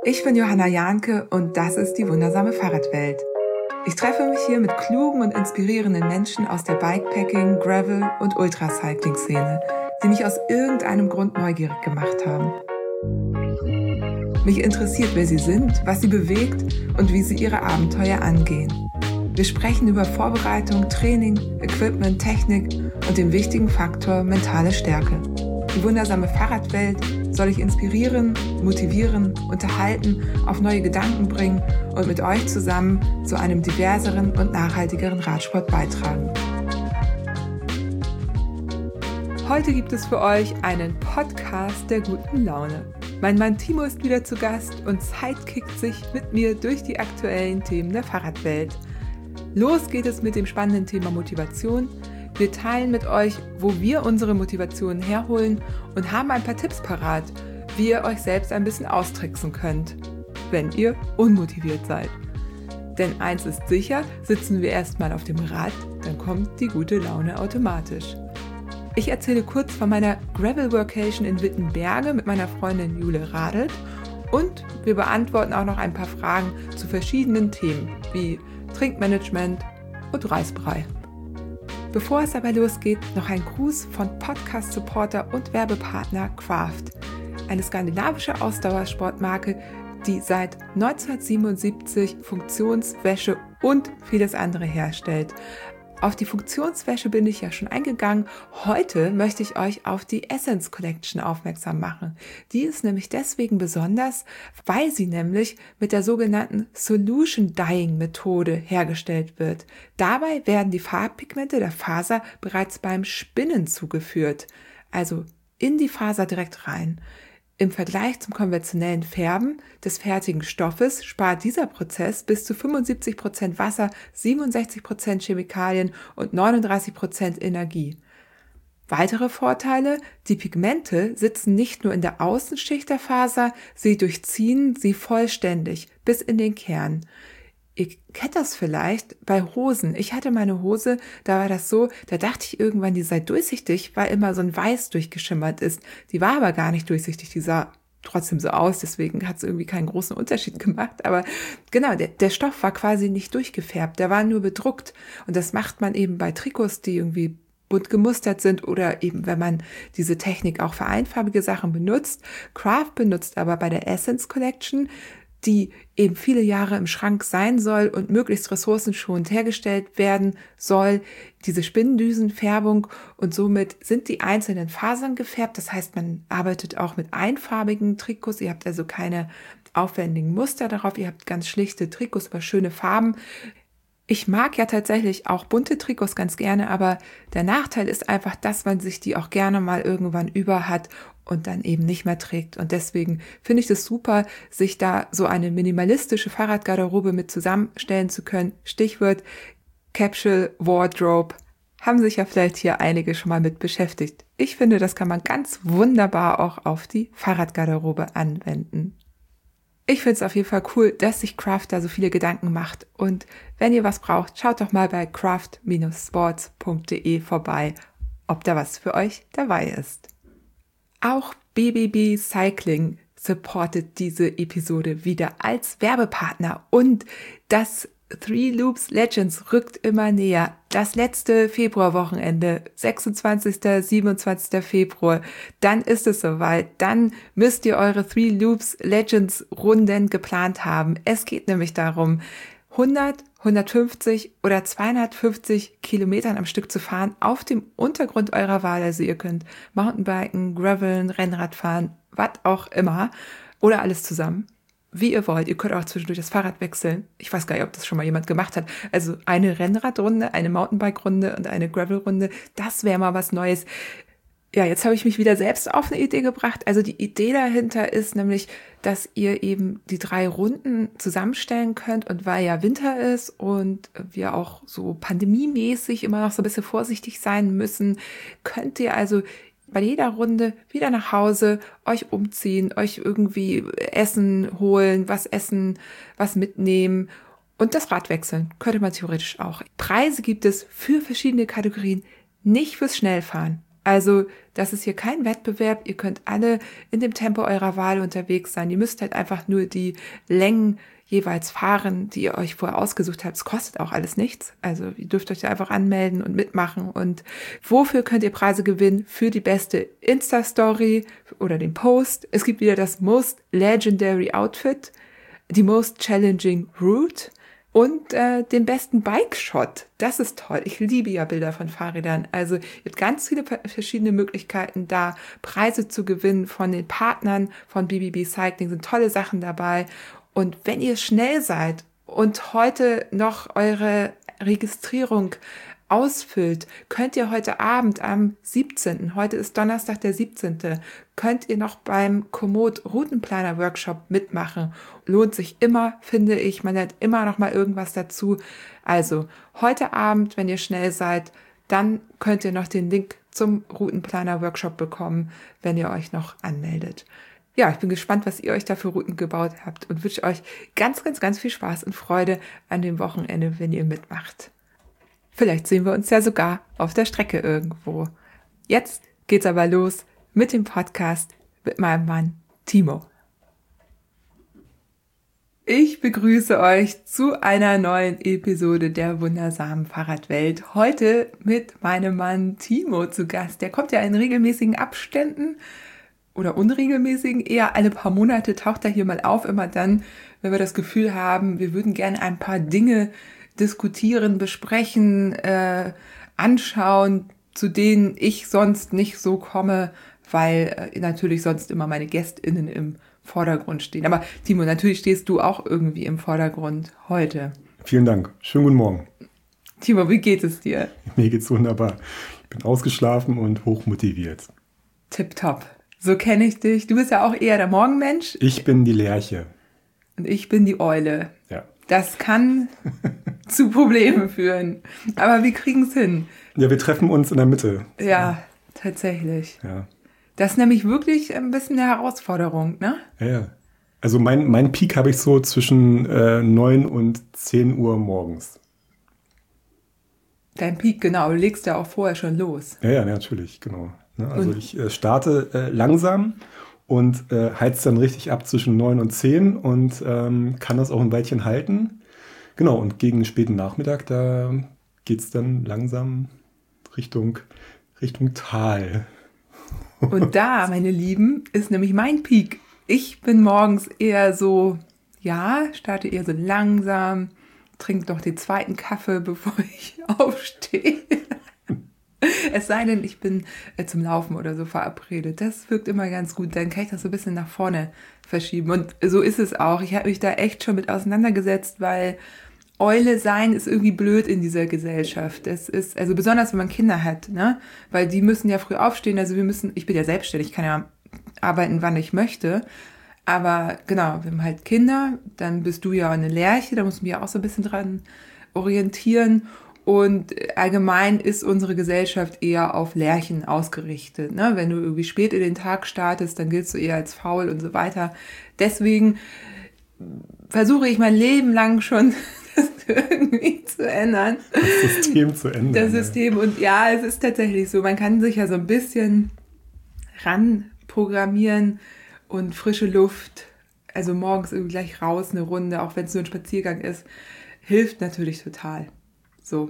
Ich bin Johanna Jahnke und das ist die wundersame Fahrradwelt. Ich treffe mich hier mit klugen und inspirierenden Menschen aus der Bikepacking-, Gravel- und Ultracycling-Szene, die mich aus irgendeinem Grund neugierig gemacht haben. Mich interessiert, wer sie sind, was sie bewegt und wie sie ihre Abenteuer angehen. Wir sprechen über Vorbereitung, Training, Equipment, Technik und den wichtigen Faktor mentale Stärke. Die wundersame Fahrradwelt soll ich inspirieren, motivieren, unterhalten, auf neue Gedanken bringen und mit euch zusammen zu einem diverseren und nachhaltigeren Radsport beitragen. Heute gibt es für euch einen Podcast der guten Laune. Mein Mann Timo ist wieder zu Gast und sidekickt sich mit mir durch die aktuellen Themen der Fahrradwelt. Los geht es mit dem spannenden Thema Motivation. Wir teilen mit euch, wo wir unsere Motivation herholen und haben ein paar Tipps parat, wie ihr euch selbst ein bisschen austricksen könnt, wenn ihr unmotiviert seid. Denn eins ist sicher, sitzen wir erstmal auf dem Rad, dann kommt die gute Laune automatisch. Ich erzähle kurz von meiner Gravel-Workation in Wittenberge mit meiner Freundin Jule Radelt und wir beantworten auch noch ein paar Fragen zu verschiedenen Themen wie Trinkmanagement und Reisbrei. Bevor es aber losgeht, noch ein Gruß von Podcast-Supporter und Werbepartner Craft, eine skandinavische Ausdauersportmarke, die seit 1977 Funktionswäsche und vieles andere herstellt. Auf die Funktionswäsche bin ich ja schon eingegangen. Heute möchte ich euch auf die Essence Collection aufmerksam machen. Die ist nämlich deswegen besonders, weil sie nämlich mit der sogenannten Solution Dyeing Methode hergestellt wird. Dabei werden die Farbpigmente der Faser bereits beim Spinnen zugeführt, also in die Faser direkt rein. Im Vergleich zum konventionellen Färben des fertigen Stoffes spart dieser Prozess bis zu 75% Wasser, 67% Chemikalien und 39% Energie. Weitere Vorteile: Die Pigmente sitzen nicht nur in der Außenschicht der Faser, sie durchziehen sie vollständig bis in den Kern. Ihr kennt das vielleicht bei Hosen. Ich hatte meine Hose, da war das so, da dachte ich irgendwann, die sei durchsichtig, weil immer so ein Weiß durchgeschimmert ist. Die war aber gar nicht durchsichtig, die sah trotzdem so aus, deswegen hat es irgendwie keinen großen Unterschied gemacht. Aber genau, der Stoff war quasi nicht durchgefärbt, der war nur bedruckt. Und das macht man eben bei Trikots, die irgendwie bunt gemustert sind oder eben, wenn man diese Technik auch für einfarbige Sachen benutzt. Craft benutzt aber bei der Essence Collection, die eben viele Jahre im Schrank sein soll und möglichst ressourcenschonend hergestellt werden soll, diese Spinndüsenfärbung, und somit sind die einzelnen Fasern gefärbt. Das heißt, man arbeitet auch mit einfarbigen Trikots. Ihr habt also keine aufwendigen Muster darauf. Ihr habt ganz schlichte Trikots, aber schöne Farben. Ich mag ja tatsächlich auch bunte Trikots ganz gerne, aber der Nachteil ist einfach, dass man sich die auch gerne mal irgendwann über hat und dann eben nicht mehr trägt. Und deswegen finde ich es super, sich da so eine minimalistische Fahrradgarderobe mit zusammenstellen zu können. Stichwort Capsule Wardrobe. Haben sich ja vielleicht hier einige schon mal mit beschäftigt. Ich finde, das kann man ganz wunderbar auch auf die Fahrradgarderobe anwenden. Ich finde es auf jeden Fall cool, dass sich Craft da so viele Gedanken macht. Und wenn ihr was braucht, schaut doch mal bei craft-sports.de vorbei, ob da was für euch dabei ist. Auch BBB Cycling supportet diese Episode wieder als Werbepartner und das Three Loops Legends rückt immer näher. Das letzte Februarwochenende, 26. 27. Februar, dann ist es soweit. Dann müsst ihr eure Three Loops Legends Runden geplant haben. Es geht nämlich darum, 100, 150 oder 250 Kilometern am Stück zu fahren auf dem Untergrund eurer Wahl. Also ihr könnt Mountainbiken, Graveln, Rennrad fahren, was auch immer oder alles zusammen. Wie ihr wollt. Ihr könnt auch zwischendurch das Fahrrad wechseln. Ich weiß gar nicht, ob das schon mal jemand gemacht hat. Also eine Rennradrunde, eine Mountainbike-Runde und eine Gravel-Runde, das wäre mal was Neues. Ja, jetzt habe ich mich wieder selbst auf eine Idee gebracht. Also die Idee dahinter ist nämlich, dass ihr eben die 3 Runden zusammenstellen könnt, und weil ja Winter ist und wir auch so pandemiemäßig immer noch so ein bisschen vorsichtig sein müssen, könnt ihr also bei jeder Runde wieder nach Hause, euch umziehen, euch irgendwie Essen holen, was essen, was mitnehmen und das Rad wechseln. Könnte man theoretisch auch. Preise gibt es für verschiedene Kategorien, nicht fürs Schnellfahren. Also das ist hier kein Wettbewerb. Ihr könnt alle in dem Tempo eurer Wahl unterwegs sein. Ihr müsst halt einfach nur die Längen jeweils fahren, die ihr euch vorher ausgesucht habt. Es kostet auch alles nichts. Also ihr dürft euch da einfach anmelden und mitmachen. Und wofür könnt ihr Preise gewinnen? Für die beste Insta-Story oder den Post. Es gibt wieder das Most Legendary Outfit, die Most Challenging Route und den besten Bike-Shot. Das ist toll. Ich liebe ja Bilder von Fahrrädern. Also ihr habt ganz viele verschiedene Möglichkeiten, da Preise zu gewinnen von den Partnern von BBB Cycling. Sind tolle Sachen dabei. Und wenn ihr schnell seid und heute noch eure Registrierung ausfüllt, könnt ihr heute Abend am 17., heute ist Donnerstag der 17., könnt ihr noch beim Komoot Routenplaner Workshop mitmachen. Lohnt sich immer, finde ich, man lernt immer noch mal irgendwas dazu. Also heute Abend, wenn ihr schnell seid, dann könnt ihr noch den Link zum Routenplaner Workshop bekommen, wenn ihr euch noch anmeldet. Ja, ich bin gespannt, was ihr euch da für Routen gebaut habt und wünsche euch ganz, ganz, ganz viel Spaß und Freude an dem Wochenende, wenn ihr mitmacht. Vielleicht sehen wir uns ja sogar auf der Strecke irgendwo. Jetzt geht's aber los mit dem Podcast mit meinem Mann Timo. Ich begrüße euch zu einer neuen Episode der wundersamen Fahrradwelt. Heute mit meinem Mann Timo zu Gast. Der kommt ja in regelmäßigen Abständen oder unregelmäßigen, eher alle paar Monate taucht er hier mal auf, immer dann, wenn wir das Gefühl haben, wir würden gerne ein paar Dinge diskutieren, besprechen, anschauen, zu denen ich sonst nicht so komme, weil natürlich sonst immer meine GästInnen im Vordergrund stehen. Aber Timo, natürlich stehst du auch irgendwie im Vordergrund heute. Vielen Dank. Schönen guten Morgen. Timo, wie geht es dir? Mir geht's wunderbar. Ich bin ausgeschlafen und hochmotiviert. Tipptopp. So kenne ich dich. Du bist ja auch eher der Morgenmensch. Ich bin die Lerche. Und ich bin die Eule. Ja. Das kann zu Problemen führen. Aber wir kriegen es hin. Ja, wir treffen uns in der Mitte. Ja, tatsächlich. Ja. Das ist nämlich wirklich ein bisschen eine Herausforderung, ne? Ja. Also mein Peak habe ich so zwischen 9 und 10 Uhr morgens. Dein Peak, genau. Du legst ja auch vorher schon los. Ja, natürlich, genau. Also ich starte langsam und heiz dann richtig ab zwischen 9 und 10 und kann das auch ein Weilchen halten. Genau, und gegen späten Nachmittag, da geht's dann langsam Richtung Tal. Und da, meine Lieben, ist nämlich mein Peak. Ich bin morgens eher so, starte eher so langsam, trinke noch den zweiten Kaffee, bevor ich aufstehe. Es sei denn, ich bin zum Laufen oder so verabredet. Das wirkt immer ganz gut. Dann kann ich das so ein bisschen nach vorne verschieben. Und so ist es auch. Ich habe mich da echt schon mit auseinandergesetzt, weil Eule sein ist irgendwie blöd in dieser Gesellschaft. Das ist, also besonders wenn man Kinder hat, ne? Weil die müssen ja früh aufstehen. Also ich bin ja selbstständig, ich kann ja arbeiten, wann ich möchte. Aber genau, wir haben halt Kinder, dann bist du ja eine Lerche, da muss man ja auch so ein bisschen dran orientieren. Und allgemein ist unsere Gesellschaft eher auf Lerchen ausgerichtet. Ne? Wenn du irgendwie spät in den Tag startest, dann giltst du eher als faul und so weiter. Deswegen versuche ich mein Leben lang schon, das irgendwie zu ändern. Das System zu ändern. Das System. Und ja, es ist tatsächlich so. Man kann sich ja so ein bisschen ranprogrammieren und frische Luft, also morgens irgendwie gleich raus, eine Runde, auch wenn es nur ein Spaziergang ist, hilft natürlich total. So.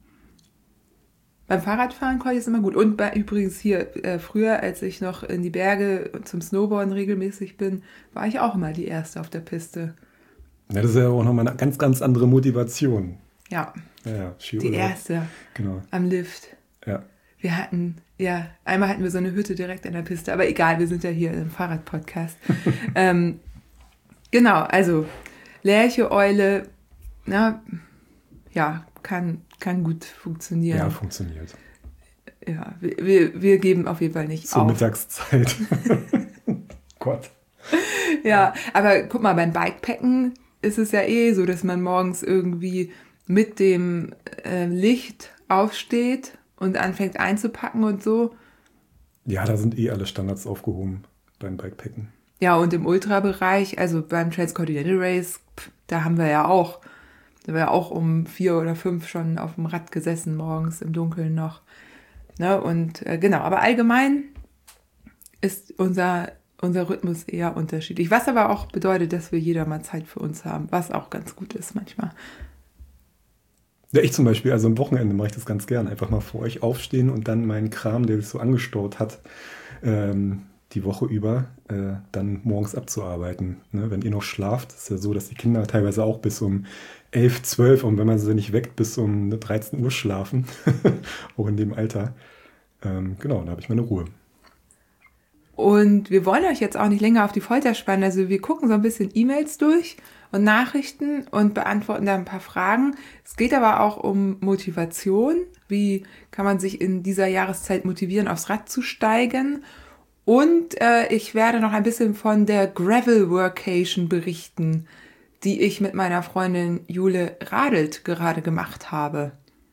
Beim Fahrradfahren konnte ich es immer gut. Und übrigens hier, früher, als ich noch in die Berge zum Snowboarden regelmäßig bin, war ich auch immer die Erste auf der Piste. Ja, das ist ja auch nochmal eine ganz, ganz andere Motivation. Ja. Die Erste. Genau. Am Lift. Ja. Einmal hatten wir so eine Hütte direkt an der Piste. Aber egal, wir sind ja hier im Fahrradpodcast. Genau, also Lerche, Eule, kann gut funktionieren. Ja, funktioniert. Ja, wir geben auf jeden Fall nicht Zur auf. Mittagszeit. Gott. Ja, aber guck mal, beim Bikepacken ist es ja so, dass man morgens irgendwie mit dem Licht aufsteht und anfängt einzupacken und so. Ja, da sind alle Standards aufgehoben beim Bikepacken. Ja, und im Ultrabereich, also beim Transcontinental Race, da haben wir ja auch um 4 oder 5 schon auf dem Rad gesessen morgens im Dunkeln noch. Ne? Und genau, aber allgemein ist unser Rhythmus eher unterschiedlich. Was aber auch bedeutet, dass wir jeder mal Zeit für uns haben, was auch ganz gut ist manchmal. Ja, ich zum Beispiel, also am Wochenende mache ich das ganz gern. Einfach mal vor euch aufstehen und dann meinen Kram, der sich so angestaut hat, die Woche über, dann morgens abzuarbeiten. Ne? Wenn ihr noch schlaft, ist ja so, dass die Kinder teilweise auch bis um 11, 12 und wenn man sie nicht weckt, bis um 13 Uhr schlafen. Auch in dem Alter. Genau, da habe ich meine Ruhe. Und wir wollen euch jetzt auch nicht länger auf die Folter spannen. Also wir gucken so ein bisschen E-Mails durch und Nachrichten und beantworten da ein paar Fragen. Es geht aber auch um Motivation. Wie kann man sich in dieser Jahreszeit motivieren, aufs Rad zu steigen? Und ich werde noch ein bisschen von der Gravel Workation berichten, die ich mit meiner Freundin Jule Radelt gerade gemacht habe.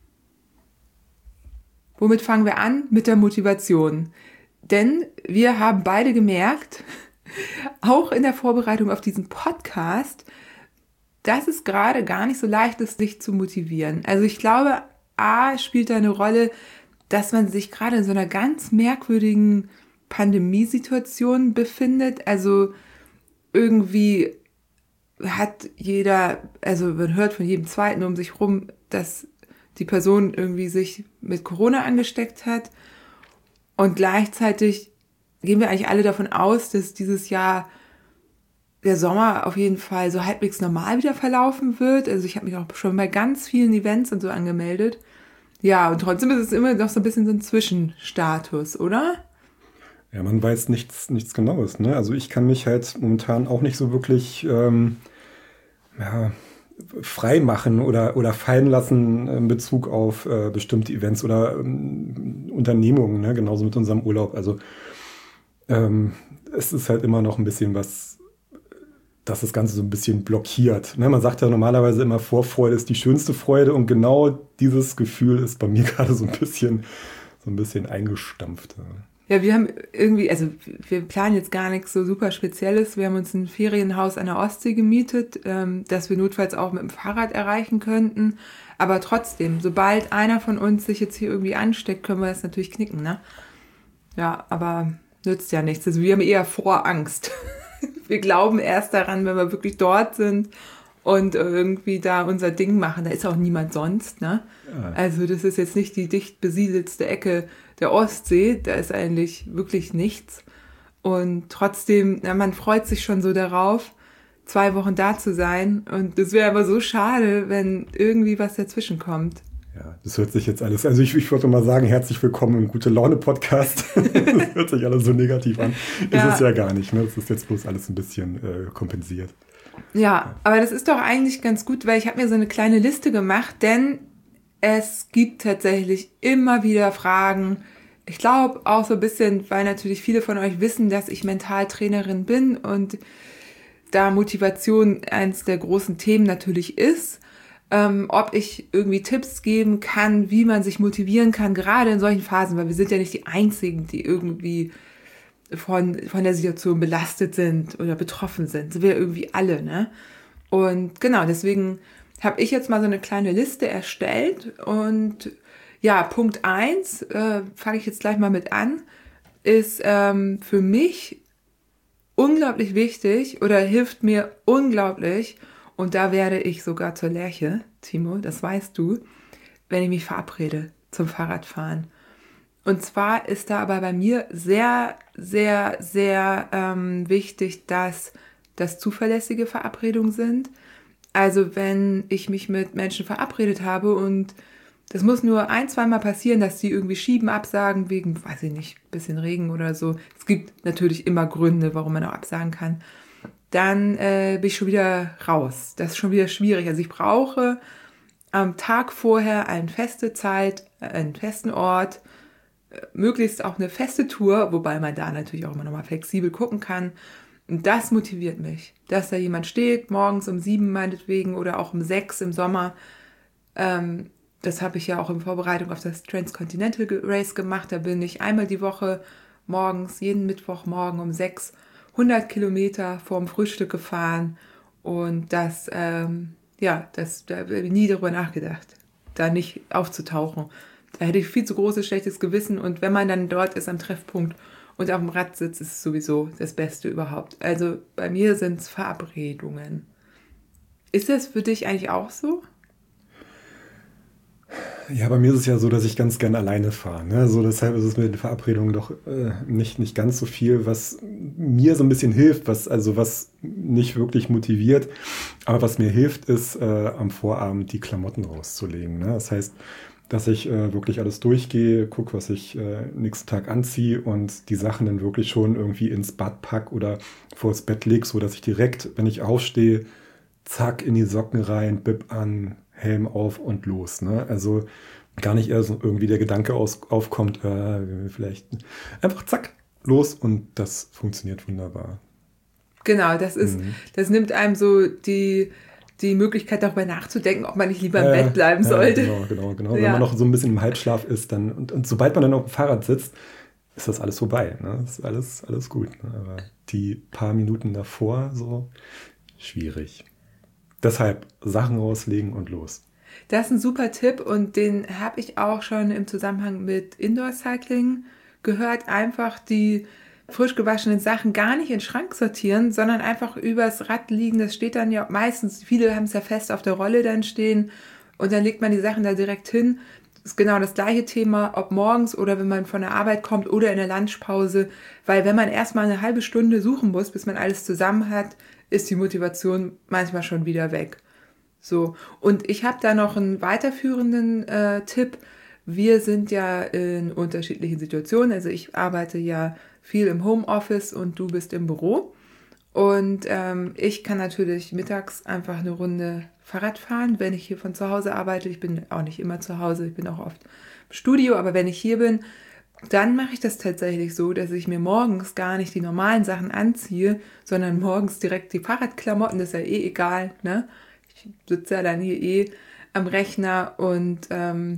Womit fangen wir an? Mit der Motivation. Denn wir haben beide gemerkt, auch in der Vorbereitung auf diesen Podcast, dass es gerade gar nicht so leicht ist, sich zu motivieren. Also ich glaube, A, spielt da eine Rolle, dass man sich gerade in so einer ganz merkwürdigen Pandemiesituation befindet. Also irgendwie hat jeder, also man hört von jedem Zweiten um sich rum, dass die Person irgendwie sich mit Corona angesteckt hat. Und gleichzeitig gehen wir eigentlich alle davon aus, dass dieses Jahr der Sommer auf jeden Fall so halbwegs normal wieder verlaufen wird. Also ich habe mich auch schon bei ganz vielen Events und so angemeldet. Ja, und trotzdem ist es immer noch so ein bisschen so ein Zwischenstatus, oder? Ja, man weiß nichts Genaues. Ne? Also ich kann mich halt momentan auch nicht so wirklich frei machen oder fallen lassen in Bezug auf bestimmte Events oder Unternehmungen, ne? Genauso mit unserem Urlaub. Also es ist halt immer noch ein bisschen was, dass das Ganze so ein bisschen blockiert. Ne? Man sagt ja normalerweise immer, Vorfreude ist die schönste Freude und genau dieses Gefühl ist bei mir gerade so ein bisschen eingestampft. Ja, wir haben irgendwie, also wir planen jetzt gar nichts so super Spezielles. Wir haben uns ein Ferienhaus an der Ostsee gemietet, das wir notfalls auch mit dem Fahrrad erreichen könnten. Aber trotzdem, sobald einer von uns sich jetzt hier irgendwie ansteckt, können wir das natürlich knicken, ne? Ja, aber nützt ja nichts. Also wir haben eher Vorangst. Wir glauben erst daran, wenn wir wirklich dort sind und irgendwie da unser Ding machen. Da ist auch niemand sonst, ne? Ja. Also das ist jetzt nicht die dicht besiedelste Ecke der Ostsee. Da ist eigentlich wirklich nichts. Und trotzdem, man freut sich schon so darauf, 2 Wochen da zu sein. Und es wäre aber so schade, wenn irgendwie was dazwischen kommt. Ja, das hört sich jetzt alles, also ich würde mal sagen, herzlich willkommen im Gute-Laune-Podcast. Das hört sich alles so negativ an. Ja. Ist es ja gar nicht, ne? Das ist jetzt bloß alles ein bisschen kompensiert. Ja, aber das ist doch eigentlich ganz gut, weil ich habe mir so eine kleine Liste gemacht, denn es gibt tatsächlich immer wieder Fragen. Ich glaube auch so ein bisschen, weil natürlich viele von euch wissen, dass ich Mentaltrainerin bin und da Motivation eins der großen Themen natürlich ist. Ob ich irgendwie Tipps geben kann, wie man sich motivieren kann, gerade in solchen Phasen, weil wir sind ja nicht die Einzigen, die irgendwie von der Situation belastet sind oder betroffen sind. Sind wir irgendwie alle, ne? Und genau, deswegen habe ich jetzt mal so eine kleine Liste erstellt und ja, Punkt 1, fange ich jetzt gleich mal mit an, ist für mich unglaublich wichtig oder hilft mir unglaublich. Und da werde ich sogar zur Lerche, Timo, das weißt du, wenn ich mich verabrede zum Fahrradfahren. Und zwar ist da aber bei mir sehr, sehr, sehr wichtig, dass das zuverlässige Verabredungen sind. Also wenn ich mich mit Menschen verabredet habe und das muss nur 1-2 Mal passieren, dass die irgendwie schieben, absagen wegen, weiß ich nicht, bisschen Regen oder so. Es gibt natürlich immer Gründe, warum man auch absagen kann. Dann bin ich schon wieder raus. Das ist schon wieder schwierig. Also ich brauche am Tag vorher eine feste Zeit, einen festen Ort, möglichst auch eine feste Tour, wobei man da natürlich auch immer nochmal flexibel gucken kann. Und das motiviert mich, dass da jemand steht, morgens um 7 meinetwegen oder auch um 6 im Sommer. Das habe ich ja auch in Vorbereitung auf das Transcontinental Race gemacht. Da bin ich einmal die Woche morgens, jeden Mittwochmorgen um 6 100 Kilometer vorm Frühstück gefahren und da habe ich nie darüber nachgedacht, da nicht aufzutauchen. Da hätte ich viel zu großes, schlechtes Gewissen. Und wenn man dann dort ist am Treffpunkt und auf dem Rad sitzt, ist es sowieso das Beste überhaupt. Also bei mir sind es Verabredungen. Ist das für dich eigentlich auch so? Ja, bei mir ist es ja so, dass ich ganz gern alleine fahre. Ne? So, deshalb ist es mit den Verabredungen doch nicht ganz so viel, was mir so ein bisschen hilft, was nicht wirklich motiviert. Aber was mir hilft, ist am Vorabend die Klamotten rauszulegen. Ne? Das heißt, dass ich wirklich alles durchgehe, gucke, was ich nächsten Tag anziehe und die Sachen dann wirklich schon irgendwie ins Bad pack oder vors Bett lege, so dass ich direkt, wenn ich aufstehe, zack, in die Socken rein, Bib an, Helm auf und los. Ne? Also gar nicht erst irgendwie der Gedanke aufkommt, vielleicht einfach zack, los und das funktioniert wunderbar. Genau, das nimmt einem so die Möglichkeit darüber nachzudenken, ob man nicht lieber im Bett bleiben sollte. Genau. Ja. Wenn man noch so ein bisschen im Halbschlaf ist, dann und sobald man dann auf dem Fahrrad sitzt, ist das alles vorbei. Ne? Das ist alles gut. Ne? Aber die paar Minuten davor, so schwierig. Deshalb Sachen rauslegen und los. Das ist ein super Tipp und den habe ich auch schon im Zusammenhang mit Indoor-Cycling gehört. Einfach die frisch gewaschenen Sachen gar nicht in den Schrank sortieren, sondern einfach übers Rad liegen. Das steht dann ja meistens, viele haben es ja fest auf der Rolle dann stehen und dann legt man die Sachen da direkt hin. Das ist genau das gleiche Thema, ob morgens oder wenn man von der Arbeit kommt oder in der Lunchpause. Weil wenn man erstmal eine halbe Stunde suchen muss, bis man alles zusammen hat, ist die Motivation manchmal schon wieder weg. So, und ich habe da noch einen weiterführenden Tipp. Wir sind ja in unterschiedlichen Situationen. Also ich arbeite ja viel im Homeoffice und du bist im Büro. Und ich kann natürlich mittags einfach eine Runde Fahrrad fahren, wenn ich hier von zu Hause arbeite. Ich bin auch nicht immer zu Hause, ich bin auch oft im Studio, aber wenn ich hier bin, dann mache ich das tatsächlich so, dass ich mir morgens gar nicht die normalen Sachen anziehe, sondern morgens direkt die Fahrradklamotten, das ist ja eh egal, ne? Ich sitze ja dann hier am Rechner und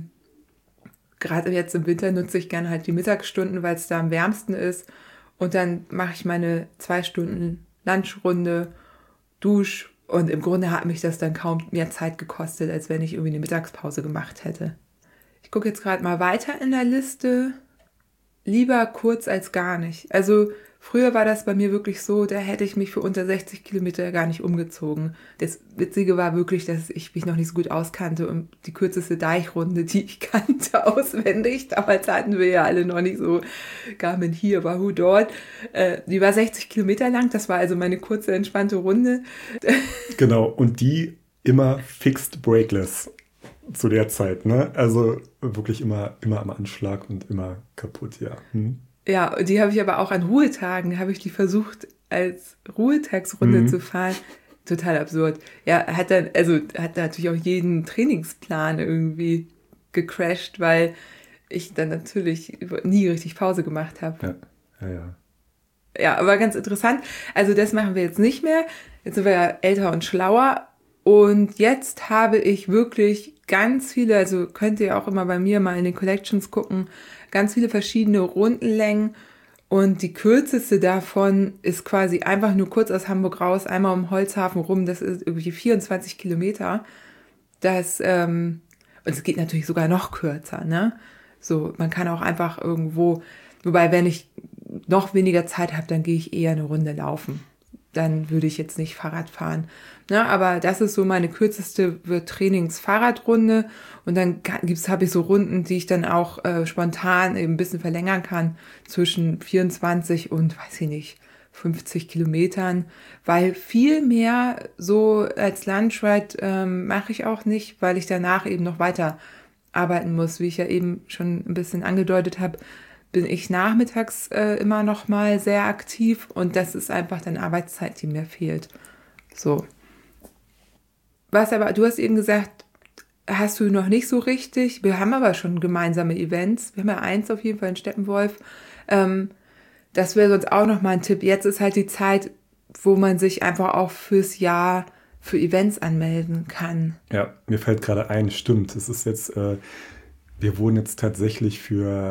gerade jetzt im Winter nutze ich gerne halt die Mittagsstunden, weil es da am wärmsten ist und dann mache ich meine 2 Stunden Lunchrunde, Dusch und im Grunde hat mich das dann kaum mehr Zeit gekostet, als wenn ich irgendwie eine Mittagspause gemacht hätte. Ich gucke jetzt gerade mal weiter in der Liste. Lieber kurz als gar nicht. Also früher war das bei mir wirklich so, da hätte ich mich für unter 60 Kilometer gar nicht umgezogen. Das Witzige war wirklich, dass ich mich noch nicht so gut auskannte und die kürzeste Deichrunde, die ich kannte, auswendig. Damals hatten wir ja alle noch nicht so Garmin hier, Wahoo dort. Die war 60 Kilometer lang, das war also meine kurze, entspannte Runde. Genau, und die immer fixed brakeless. Zu der Zeit, ne? Also wirklich immer am Anschlag und immer kaputt, ja. Ja, und die habe ich aber auch an Ruhetagen, habe ich die versucht, als Ruhetagsrunde zu fahren. Total absurd. Ja, hat natürlich auch jeden Trainingsplan irgendwie gecrashed, weil ich dann natürlich nie richtig Pause gemacht habe. Ja. Ja, aber ganz interessant. Also das machen wir jetzt nicht mehr. Jetzt sind wir ja älter und schlauer. Und jetzt habe ich wirklich ganz viele, also könnt ihr auch immer bei mir mal in den Collections gucken, ganz viele verschiedene Rundenlängen. Und die kürzeste davon ist quasi einfach nur kurz aus Hamburg raus, einmal um Holzhafen rum. Das ist irgendwie 24 Kilometer. Und es geht natürlich sogar noch kürzer, ne? So, man kann auch einfach irgendwo, wobei, wenn ich noch weniger Zeit habe, dann gehe ich eher eine Runde laufen. Dann würde ich jetzt nicht Fahrrad fahren. Ne, aber das ist so meine kürzeste Trainings-Fahrradrunde. Und dann habe ich so Runden, die ich dann auch spontan eben ein bisschen verlängern kann. Zwischen 24 und, weiß ich nicht, 50 Kilometern. Weil viel mehr so als Lunchride mache ich auch nicht, weil ich danach eben noch weiter arbeiten muss. Wie ich ja eben schon ein bisschen angedeutet habe, bin ich nachmittags immer noch mal sehr aktiv und das ist einfach dann Arbeitszeit, die mir fehlt. So. Was aber, du hast eben gesagt, hast du noch nicht so richtig. Wir haben aber schon gemeinsame Events. Wir haben ja eins auf jeden Fall in Steppenwolf. Das wäre sonst auch noch mal ein Tipp. Jetzt ist halt die Zeit, wo man sich einfach auch fürs Jahr für Events anmelden kann. Ja, mir fällt gerade ein, stimmt. Es ist jetzt, wir wurden jetzt tatsächlich für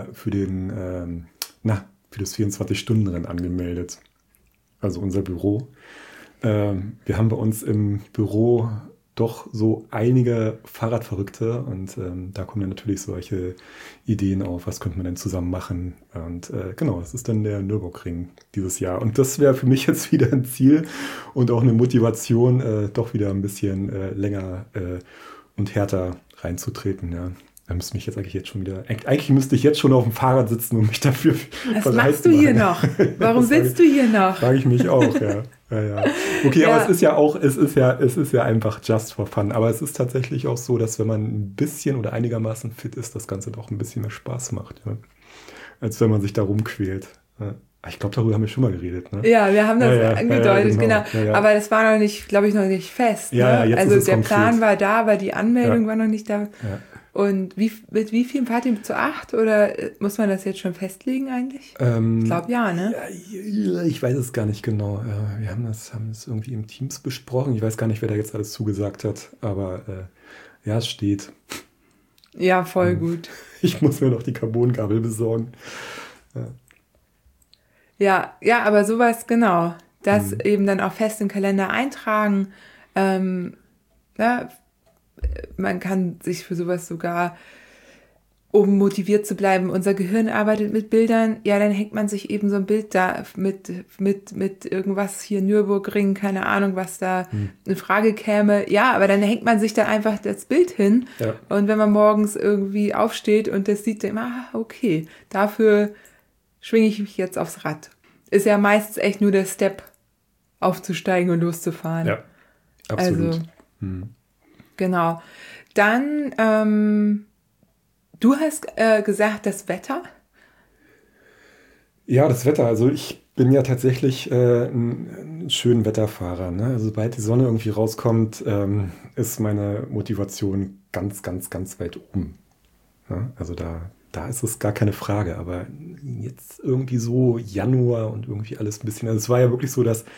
das 24-Stunden-Rennen angemeldet. Also unser Büro. Wir haben bei uns im Büro doch so einige Fahrradverrückte und da kommen dann natürlich solche Ideen auf, was könnte man denn zusammen machen. Und genau, es ist dann der Nürburgring dieses Jahr. Und das wäre für mich jetzt wieder ein Ziel und auch eine Motivation, doch wieder ein bisschen länger und härter reinzutreten, ja. Da müsste mich jetzt schon wieder. Eigentlich müsste ich jetzt schon auf dem Fahrrad sitzen und mich dafür. Was machst du hier noch? Warum sitzt du hier noch? Frage ich mich auch, ja. Ja. Okay, ja. Aber es ist ja einfach just for fun. Aber es ist tatsächlich auch so, dass wenn man ein bisschen oder einigermaßen fit ist, das Ganze doch ein bisschen mehr Spaß macht, ja. Als wenn man sich da rumquält. Ja. Ich glaube, darüber haben wir schon mal geredet, ne? Ja, wir haben das angedeutet, genau. Ja. Aber das war noch nicht, glaube ich, noch nicht fest. Ja, ne? Jetzt also ist es der konkret. Plan war da, aber die Anmeldung war noch nicht da. Ja. Und mit wie vielen fahrt ihr zu 8? Oder muss man das jetzt schon festlegen eigentlich? Ich glaube ja, ne? Ja, ich weiß es gar nicht genau. Wir haben das irgendwie im Teams besprochen. Ich weiß gar nicht, wer da jetzt alles zugesagt hat. Aber ja, es steht. Ja, voll gut. Ich muss mir noch die Carbongabel besorgen. Ja, aber sowas, genau. Das eben dann auch fest im Kalender eintragen. Man kann sich für sowas sogar, um motiviert zu bleiben, unser Gehirn arbeitet mit Bildern, ja, dann hängt man sich eben so ein Bild da mit irgendwas hier, Nürburgring, keine Ahnung, was da in Frage käme. Ja, aber dann hängt man sich da einfach das Bild hin. Ja. Und wenn man morgens irgendwie aufsteht und das sieht, dann okay, dafür schwinge ich mich jetzt aufs Rad. Ist ja meistens echt nur der Step, aufzusteigen und loszufahren. Ja, absolut. Also, genau. Dann, du hast gesagt, das Wetter? Ja, das Wetter. Also ich bin ja tatsächlich ein schönen Wetterfahrer. Ne? Also sobald die Sonne irgendwie rauskommt, ist meine Motivation ganz, ganz, ganz weit oben. Ja? Also da ist es gar keine Frage. Aber jetzt irgendwie so Januar und irgendwie alles ein bisschen. Also es war ja wirklich so, dass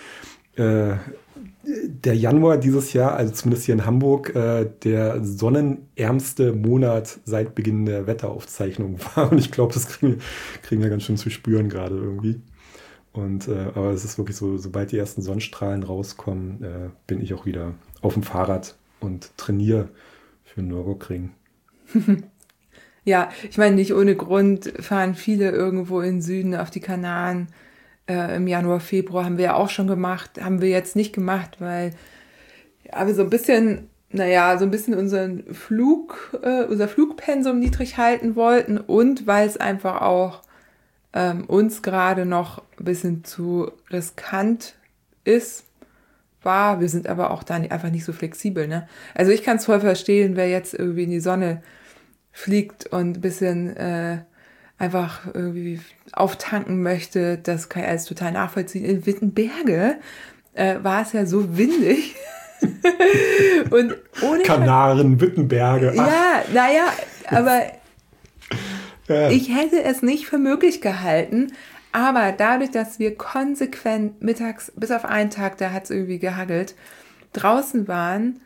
der Januar dieses Jahr, also zumindest hier in Hamburg, der sonnenärmste Monat seit Beginn der Wetteraufzeichnung war. Und ich glaube, das kriegen wir ganz schön zu spüren gerade irgendwie. Und aber es ist wirklich so, sobald die ersten Sonnenstrahlen rauskommen, bin ich auch wieder auf dem Fahrrad und trainiere für den Nürburgring. Ja, ich meine, nicht ohne Grund fahren viele irgendwo in den Süden auf die Kanaren. Im Januar, Februar haben wir ja auch schon gemacht, haben wir jetzt nicht gemacht, weil wir so ein bisschen unser Flugpensum niedrig halten wollten und weil es einfach auch uns gerade noch ein bisschen zu riskant war. Wir sind aber auch da einfach nicht so flexibel, ne? Also ich kann es voll verstehen, wer jetzt irgendwie in die Sonne fliegt und ein bisschen einfach irgendwie auftanken möchte, das kann ich alles total nachvollziehen. In Wittenberge war es ja so windig. Und ohne Kanaren, Wittenberge. Ja, aber ich hätte es nicht für möglich gehalten. Aber dadurch, dass wir konsequent mittags, bis auf einen Tag, da hat es irgendwie gehagelt, draußen waren,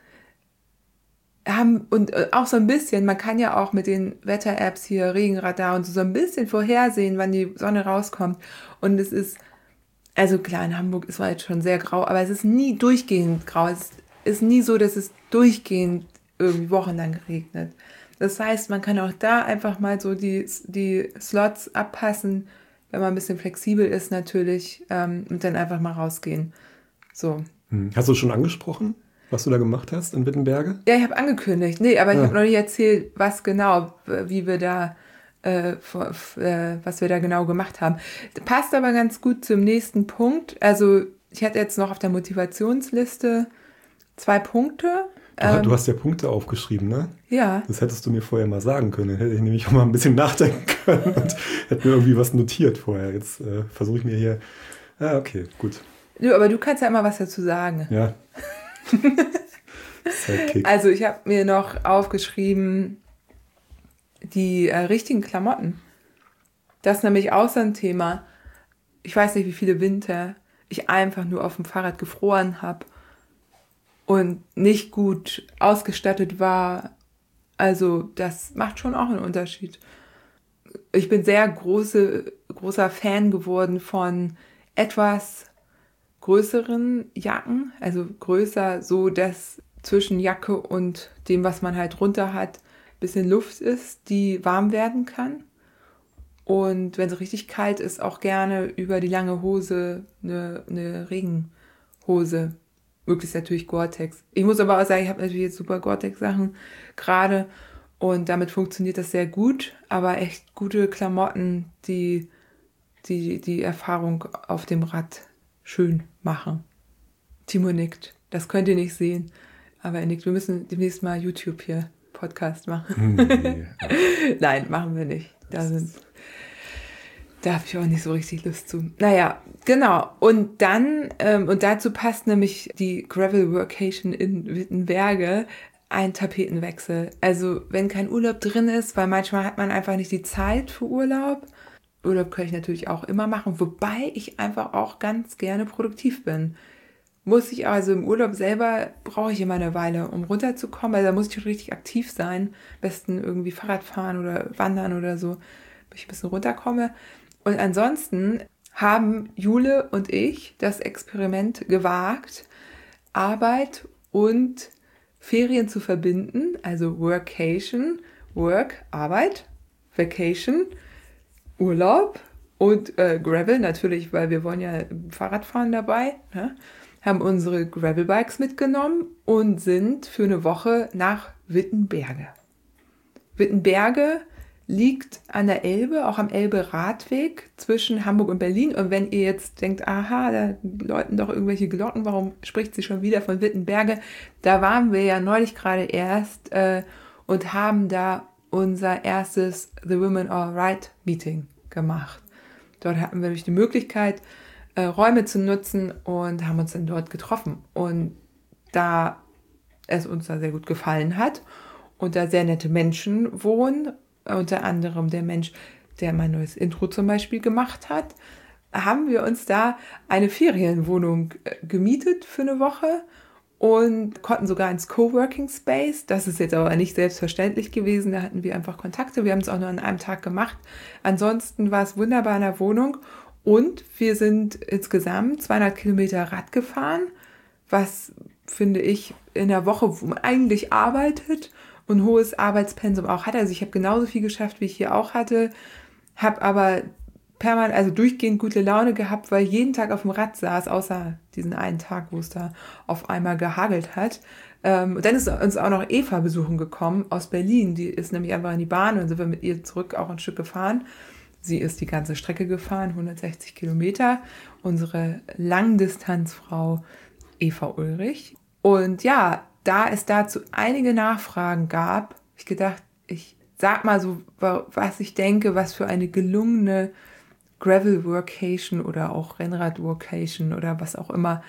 und auch so ein bisschen, man kann ja auch mit den Wetter-Apps hier, Regenradar und so ein bisschen vorhersehen, wann die Sonne rauskommt. Und es ist, also klar, in Hamburg ist es jetzt schon sehr grau, aber es ist nie durchgehend grau. Es ist nie so, dass es durchgehend irgendwie wochenlang regnet. Das heißt, man kann auch da einfach mal so die Slots abpassen, wenn man ein bisschen flexibel ist natürlich, und dann einfach mal rausgehen. So. Hast du schon angesprochen, was du da gemacht hast in Wittenberge? Ja, ich habe angekündigt. Nee, aber ich habe noch nicht erzählt, was genau, wie wir da, was wir da genau gemacht haben. Passt aber ganz gut zum nächsten Punkt. Also ich hatte jetzt noch auf der Motivationsliste 2 Punkte. Du hast ja Punkte aufgeschrieben, ne? Ja. Das hättest du mir vorher mal sagen können. Dann hätte ich nämlich auch mal ein bisschen nachdenken können und hätte mir irgendwie was notiert vorher. Jetzt versuche ich mir hier... okay, gut. Ja, aber du kannst ja immer was dazu sagen. Ja. Sidekick. Also ich habe mir noch aufgeschrieben, die richtigen Klamotten. Das ist nämlich auch so ein Thema. Ich weiß nicht, wie viele Winter ich einfach nur auf dem Fahrrad gefroren habe und nicht gut ausgestattet war. Also das macht schon auch einen Unterschied. Ich bin sehr großer Fan geworden von etwas größeren Jacken, also größer, so dass zwischen Jacke und dem, was man halt drunter hat, ein bisschen Luft ist, die warm werden kann. Und wenn es richtig kalt ist, auch gerne über die lange Hose eine Regenhose. Möglichst natürlich Gore-Tex. Ich muss aber auch sagen, ich habe natürlich jetzt super Gore-Tex-Sachen gerade und damit funktioniert das sehr gut. Aber echt gute Klamotten, die Erfahrung auf dem Rad schön machen. Timo nickt. Das könnt ihr nicht sehen, aber er nickt. Wir müssen demnächst mal YouTube hier Podcast machen. Nee. Nein, machen wir nicht. Da habe ich auch nicht so richtig Lust zu. Naja, genau. Und dann, und dazu passt nämlich die Gravel Workation in Wittenberge, ein Tapetenwechsel. Also wenn kein Urlaub drin ist, weil manchmal hat man einfach nicht die Zeit für Urlaub. Urlaub kann ich natürlich auch immer machen, wobei ich einfach auch ganz gerne produktiv bin. Muss ich also im Urlaub selber, brauche ich immer eine Weile, um runterzukommen, also da muss ich richtig aktiv sein. Am besten irgendwie Fahrrad fahren oder wandern oder so, bis ich ein bisschen runterkomme. Und ansonsten haben Jule und ich das Experiment gewagt, Arbeit und Ferien zu verbinden, also Workation, Work, Arbeit, Vacation, Urlaub und Gravel natürlich, weil wir wollen ja Fahrrad fahren dabei, ne? Haben unsere Gravelbikes mitgenommen und sind für eine Woche nach Wittenberge. Wittenberge liegt an der Elbe, auch am Elbe-Radweg zwischen Hamburg und Berlin. Und wenn ihr jetzt denkt, aha, da läuten doch irgendwelche Glocken, warum spricht sie schon wieder von Wittenberge? Da waren wir ja neulich gerade erst und haben da unser erstes The Women All Right Meeting gemacht. Dort hatten wir nämlich die Möglichkeit, Räume zu nutzen und haben uns dann dort getroffen. Und da es uns da sehr gut gefallen hat und da sehr nette Menschen wohnen, unter anderem der Mensch, der mein neues Intro zum Beispiel gemacht hat, haben wir uns da eine Ferienwohnung gemietet für eine Woche und konnten sogar ins Coworking Space. Das ist jetzt aber nicht selbstverständlich gewesen. Da hatten wir einfach Kontakte. Wir haben es auch nur an einem Tag gemacht. Ansonsten war es wunderbar in der Wohnung und wir sind insgesamt 200 Kilometer Rad gefahren, was, finde ich, in der Woche, wo man eigentlich arbeitet und hohes Arbeitspensum auch hat. Also ich habe genauso viel geschafft, wie ich hier auch hatte, habe aber permanent, also durchgehend gute Laune gehabt, weil jeden Tag auf dem Rad saß, außer diesen einen Tag, wo es da auf einmal gehagelt hat. Und dann ist uns auch noch Eva besuchen gekommen aus Berlin. Die ist nämlich einfach in die Bahn und sind wir mit ihr zurück auch ein Stück gefahren. Sie ist die ganze Strecke gefahren, 160 Kilometer. Unsere Langdistanzfrau Eva Ulrich. Und ja, da es dazu einige Nachfragen gab, habe ich gedacht, ich sag mal so, was ich denke, was für eine gelungene Gravel-Workation oder auch Rennrad-Workation oder was auch immer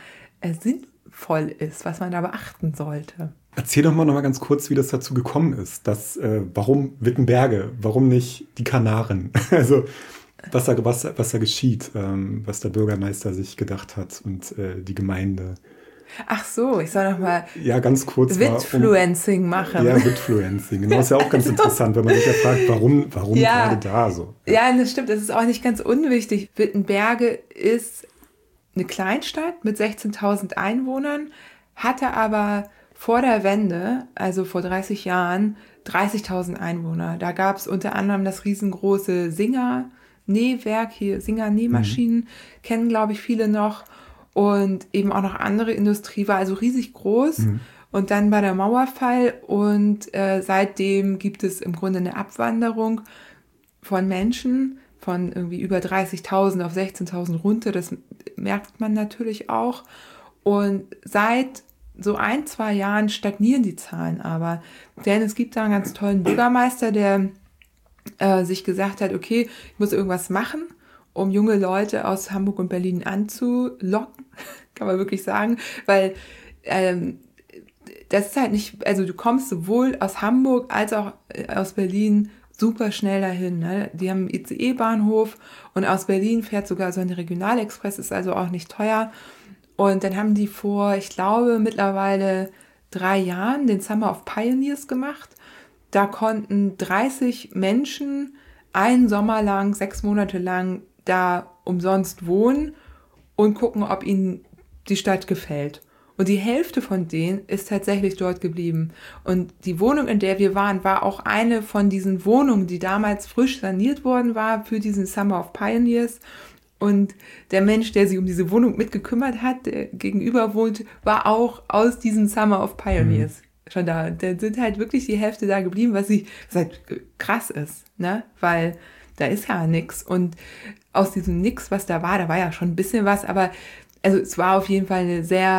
sinnvoll ist, was man da beachten sollte. Erzähl doch mal noch mal ganz kurz, wie das dazu gekommen ist. Warum Wittenberge? Warum nicht die Kanaren? Also was da geschieht, was der Bürgermeister sich gedacht hat und die Gemeinde. Ach so, ich soll noch mal ganz kurz Witfluencing machen. Ja, Witfluencing. Genau, ist ja auch ganz interessant, wenn man sich ja fragt, warum gerade da so. Ja, das stimmt, das ist auch nicht ganz unwichtig. Wittenberge ist eine Kleinstadt mit 16.000 Einwohnern, hatte aber vor der Wende, also vor 30 Jahren, 30.000 Einwohner. Da gab es unter anderem das riesengroße Singer-Nähwerk, hier Singer-Nähmaschinen, kennen, glaube ich, viele noch. Und eben auch noch andere Industrie, war also riesig groß. Und dann war der Mauerfall und seitdem gibt es im Grunde eine Abwanderung von Menschen, von irgendwie über 30.000 auf 16.000 runter. Das merkt man natürlich auch. Und seit so 1-2 Jahren stagnieren die Zahlen aber. Denn es gibt da einen ganz tollen Bürgermeister, der sich gesagt hat, okay, ich muss irgendwas machen, um junge Leute aus Hamburg und Berlin anzulocken, kann man wirklich sagen, weil das ist halt nicht, also du kommst sowohl aus Hamburg als auch aus Berlin super schnell dahin, ne? Die haben einen ICE-Bahnhof und aus Berlin fährt sogar so ein Regionalexpress, ist also auch nicht teuer. Und dann haben die vor, ich glaube, mittlerweile 3 Jahren den Summer of Pioneers gemacht. Da konnten 30 Menschen einen Sommer lang, 6 Monate lang da umsonst wohnen und gucken, ob ihnen die Stadt gefällt. Und die Hälfte von denen ist tatsächlich dort geblieben. Und die Wohnung, in der wir waren, war auch eine von diesen Wohnungen, die damals frisch saniert worden war für diesen Summer of Pioneers. Und der Mensch, der sich um diese Wohnung mitgekümmert hat, der gegenüber wohnt, war auch aus diesem Summer of Pioneers schon da. Da sind halt wirklich die Hälfte da geblieben, was halt krass ist, ne? Weil da ist ja nichts. Und aus diesem Nix, was da war ja schon ein bisschen was, aber also es war auf jeden Fall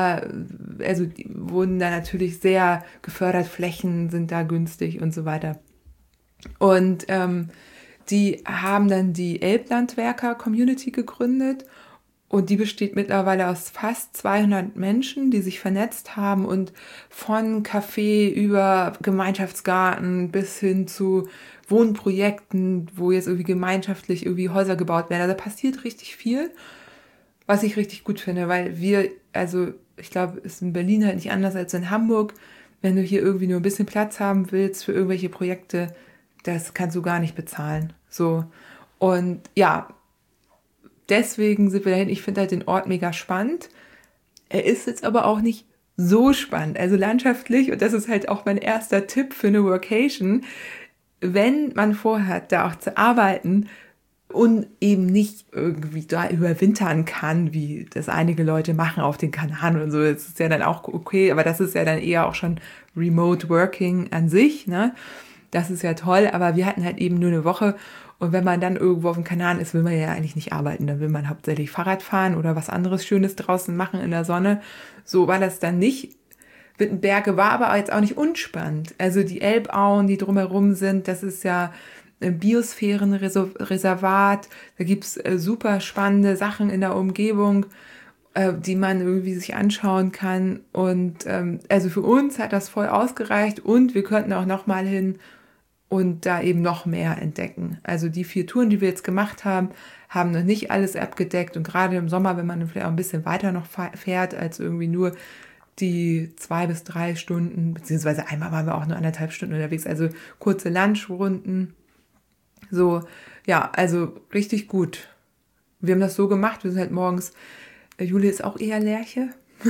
die wurden da natürlich sehr gefördert, Flächen sind da günstig und so weiter. Und die haben dann die Elblandwerker-Community gegründet und die besteht mittlerweile aus fast 200 Menschen, die sich vernetzt haben und von Café über Gemeinschaftsgarten bis hin zu Wohnprojekten, wo jetzt irgendwie gemeinschaftlich irgendwie Häuser gebaut werden. Also da passiert richtig viel, was ich richtig gut finde, weil ich glaube, ist in Berlin halt nicht anders als in Hamburg. Wenn du hier irgendwie nur ein bisschen Platz haben willst für irgendwelche Projekte, das kannst du gar nicht bezahlen. So. Und ja, deswegen sind wir dahin. Ich finde halt den Ort mega spannend. Er ist jetzt aber auch nicht so spannend. Also landschaftlich, und das ist halt auch mein erster Tipp für eine Workation, wenn man vorhat, da auch zu arbeiten und eben nicht irgendwie da überwintern kann, wie das einige Leute machen auf den Kanaren und so. Das ist ja dann auch okay, aber das ist ja dann eher auch schon Remote Working an sich, ne? Das ist ja toll, aber wir hatten halt eben nur eine Woche und wenn man dann irgendwo auf dem Kanal ist, will man ja eigentlich nicht arbeiten. Dann will man hauptsächlich Fahrrad fahren oder was anderes Schönes draußen machen in der Sonne. So war das dann nicht. Wittenberge war aber jetzt auch nicht unspannend. Also die Elbauen, die drumherum sind, das ist ja ein Biosphärenreservat. Da gibt's super spannende Sachen in der Umgebung, die man irgendwie sich anschauen kann. Und also für uns hat das voll ausgereicht und wir könnten auch nochmal hin und da eben noch mehr entdecken. Also die 4 Touren, die wir jetzt gemacht haben, haben noch nicht alles abgedeckt. Und gerade im Sommer, wenn man vielleicht auch ein bisschen weiter noch fährt, als irgendwie nur die 2 bis 3 Stunden, beziehungsweise einmal waren wir auch nur 1,5 Stunden unterwegs, also kurze Lunchrunden. So, ja, also richtig gut. Wir haben das so gemacht, wir sind halt morgens, Julia ist auch eher Lerche.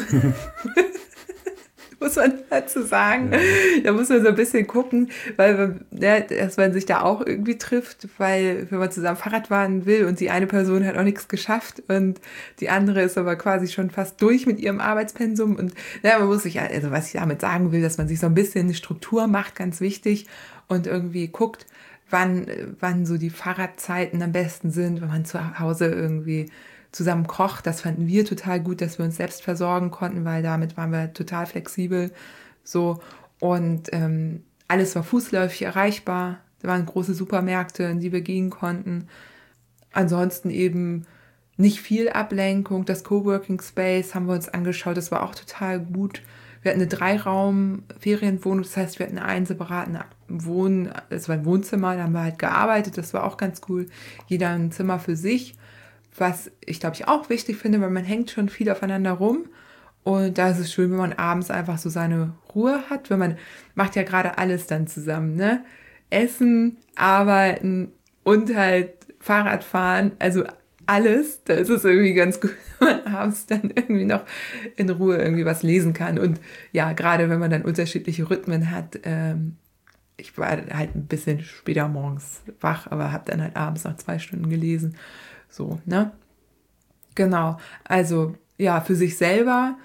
Muss man dazu sagen. Ja. Da muss man so ein bisschen gucken, dass man sich da auch irgendwie trifft, weil wenn man zusammen Fahrrad fahren will und die eine Person hat auch nichts geschafft und die andere ist aber quasi schon fast durch mit ihrem Arbeitspensum und man muss sich, also was ich damit sagen will, dass man sich so ein bisschen eine Struktur macht, ganz wichtig und irgendwie guckt, wann so die Fahrradzeiten am besten sind, wenn man zu Hause irgendwie zusammen kocht. Das fanden wir total gut, dass wir uns selbst versorgen konnten, weil damit waren wir total flexibel. So und alles war fußläufig erreichbar. Da waren große Supermärkte, in die wir gehen konnten. Ansonsten eben nicht viel Ablenkung. Das Coworking Space haben wir uns angeschaut. Das war auch total gut. Wir hatten eine 3-Raum-Ferienwohnung. Das heißt, wir hatten einen separaten es war ein Wohnzimmer, da haben wir halt gearbeitet. Das war auch ganz cool. Jeder ein Zimmer für sich. Was ich, glaube ich, auch wichtig finde, weil man hängt schon viel aufeinander rum. Und da ist es schön, wenn man abends einfach so seine Ruhe hat. Weil man macht ja gerade alles dann zusammen, ne? Essen, arbeiten und halt Fahrrad fahren. Also alles. Da ist es irgendwie ganz gut, wenn man abends dann irgendwie noch in Ruhe irgendwie was lesen kann. Und ja, gerade wenn man dann unterschiedliche Rhythmen hat. Ich war halt ein bisschen später morgens wach, aber habe dann halt abends noch 2 Stunden gelesen. So, ne? Genau. Also, ja, für sich selber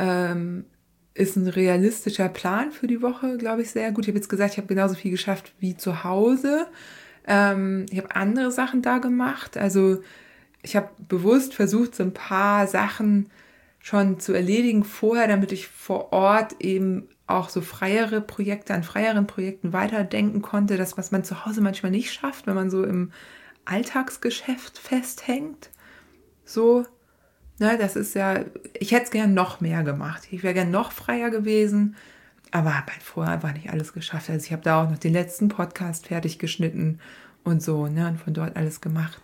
ist ein realistischer Plan für die Woche, glaube ich, sehr gut. Ich habe jetzt gesagt, ich habe genauso viel geschafft wie zu Hause. Ich habe andere Sachen da gemacht. Also, ich habe bewusst versucht, so ein paar Sachen schon zu erledigen vorher, damit ich vor Ort eben auch so freieren Projekten weiterdenken konnte. Das, was man zu Hause manchmal nicht schafft, wenn man so im Alltagsgeschäft festhängt. So, ne, das ist ja, ich hätte es gern noch mehr gemacht. Ich wäre gern noch freier gewesen, aber habe halt vorher einfach nicht alles geschafft. Also ich habe da auch noch den letzten Podcast fertig geschnitten und so, ne, und von dort alles gemacht.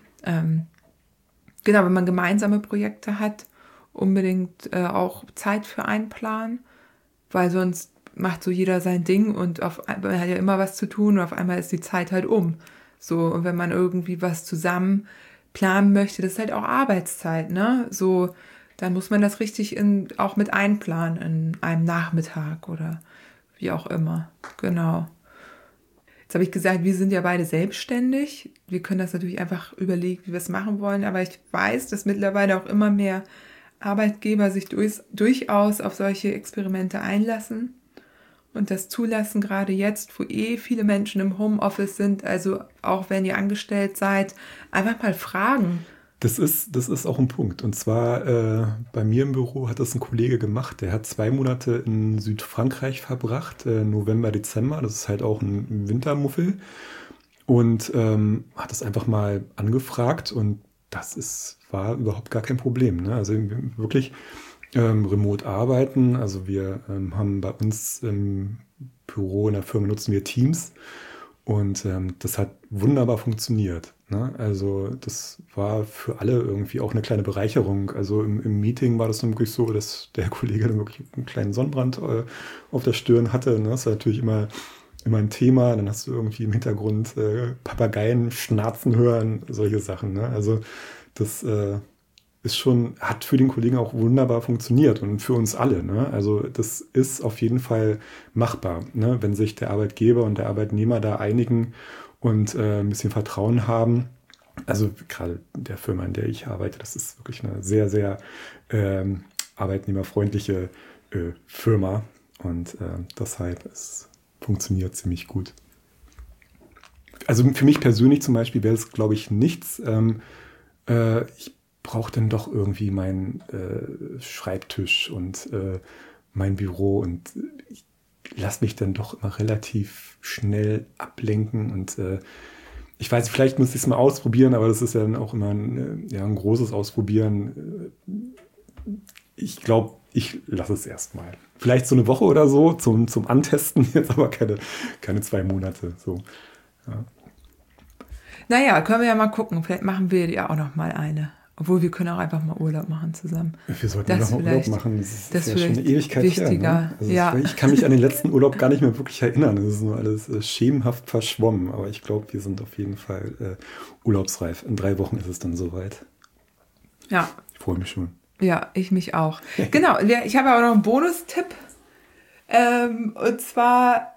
Genau, wenn man gemeinsame Projekte hat, unbedingt auch Zeit für einplanen, weil sonst macht so jeder sein Ding und man hat ja immer was zu tun und auf einmal ist die Zeit halt um. So, und wenn man irgendwie was zusammen planen möchte, das ist halt auch Arbeitszeit, ne? So, dann muss man das richtig auch mit einplanen in einem Nachmittag oder wie auch immer. Genau. Jetzt habe ich gesagt, wir sind ja beide selbstständig. Wir können das natürlich einfach überlegen, wie wir es machen wollen. Aber ich weiß, dass mittlerweile auch immer mehr Arbeitgeber sich durchaus auf solche Experimente einlassen und das zulassen, gerade jetzt, wo viele Menschen im Homeoffice sind. Also auch wenn ihr angestellt seid, einfach mal fragen. Das ist auch ein Punkt. Und zwar bei mir im Büro hat das ein Kollege gemacht. Der hat 2 Monate in Südfrankreich verbracht, November, Dezember. Das ist halt auch ein Wintermuffel. Und hat das einfach mal angefragt. Und war überhaupt gar kein Problem. Ne? Also wirklich remote arbeiten. Also wir haben bei uns im Büro in der Firma nutzen wir Teams. Und das hat wunderbar funktioniert. Ne? Also das war für alle irgendwie auch eine kleine Bereicherung. Also im Meeting war das dann wirklich so, dass der Kollege dann wirklich einen kleinen Sonnenbrand auf der Stirn hatte. Ne? Das war natürlich immer ein Thema. Dann hast du irgendwie im Hintergrund Papageien schnarzen hören, solche Sachen. Ne? Also das hat für den Kollegen auch wunderbar funktioniert und für uns alle. Ne? Also das ist auf jeden Fall machbar, ne? Wenn sich der Arbeitgeber und der Arbeitnehmer da einigen und ein bisschen Vertrauen haben. Also gerade der Firma, in der ich arbeite, das ist wirklich eine sehr, sehr arbeitnehmerfreundliche Firma und deshalb funktioniert ziemlich gut. Also für mich persönlich zum Beispiel wäre es, glaube ich, nichts. Ich brauche dann doch irgendwie meinen Schreibtisch und mein Büro und ich lasse mich dann doch immer relativ schnell ablenken und ich weiß, vielleicht muss ich es mal ausprobieren, aber das ist ja dann auch immer ein großes Ausprobieren. Ich glaube, ich lasse es erstmal. Vielleicht so eine Woche oder so zum Antesten, jetzt aber keine 2 Monate. So. Ja. Naja, können wir ja mal gucken. Vielleicht machen wir ja auch noch mal eine. Obwohl, wir können auch einfach mal Urlaub machen zusammen. Wir sollten noch mal Urlaub machen. Das ist ja schon eine Ewigkeit wichtiger. Her. Ne? Also ja. Ich kann mich an den letzten Urlaub gar nicht mehr wirklich erinnern. Das ist nur alles schemenhaft verschwommen. Aber ich glaube, wir sind auf jeden Fall urlaubsreif. In 3 Wochen ist es dann soweit. Ja. Ich freue mich schon. Ja, ich mich auch. Genau, ich habe aber noch einen Bonustipp. Und zwar,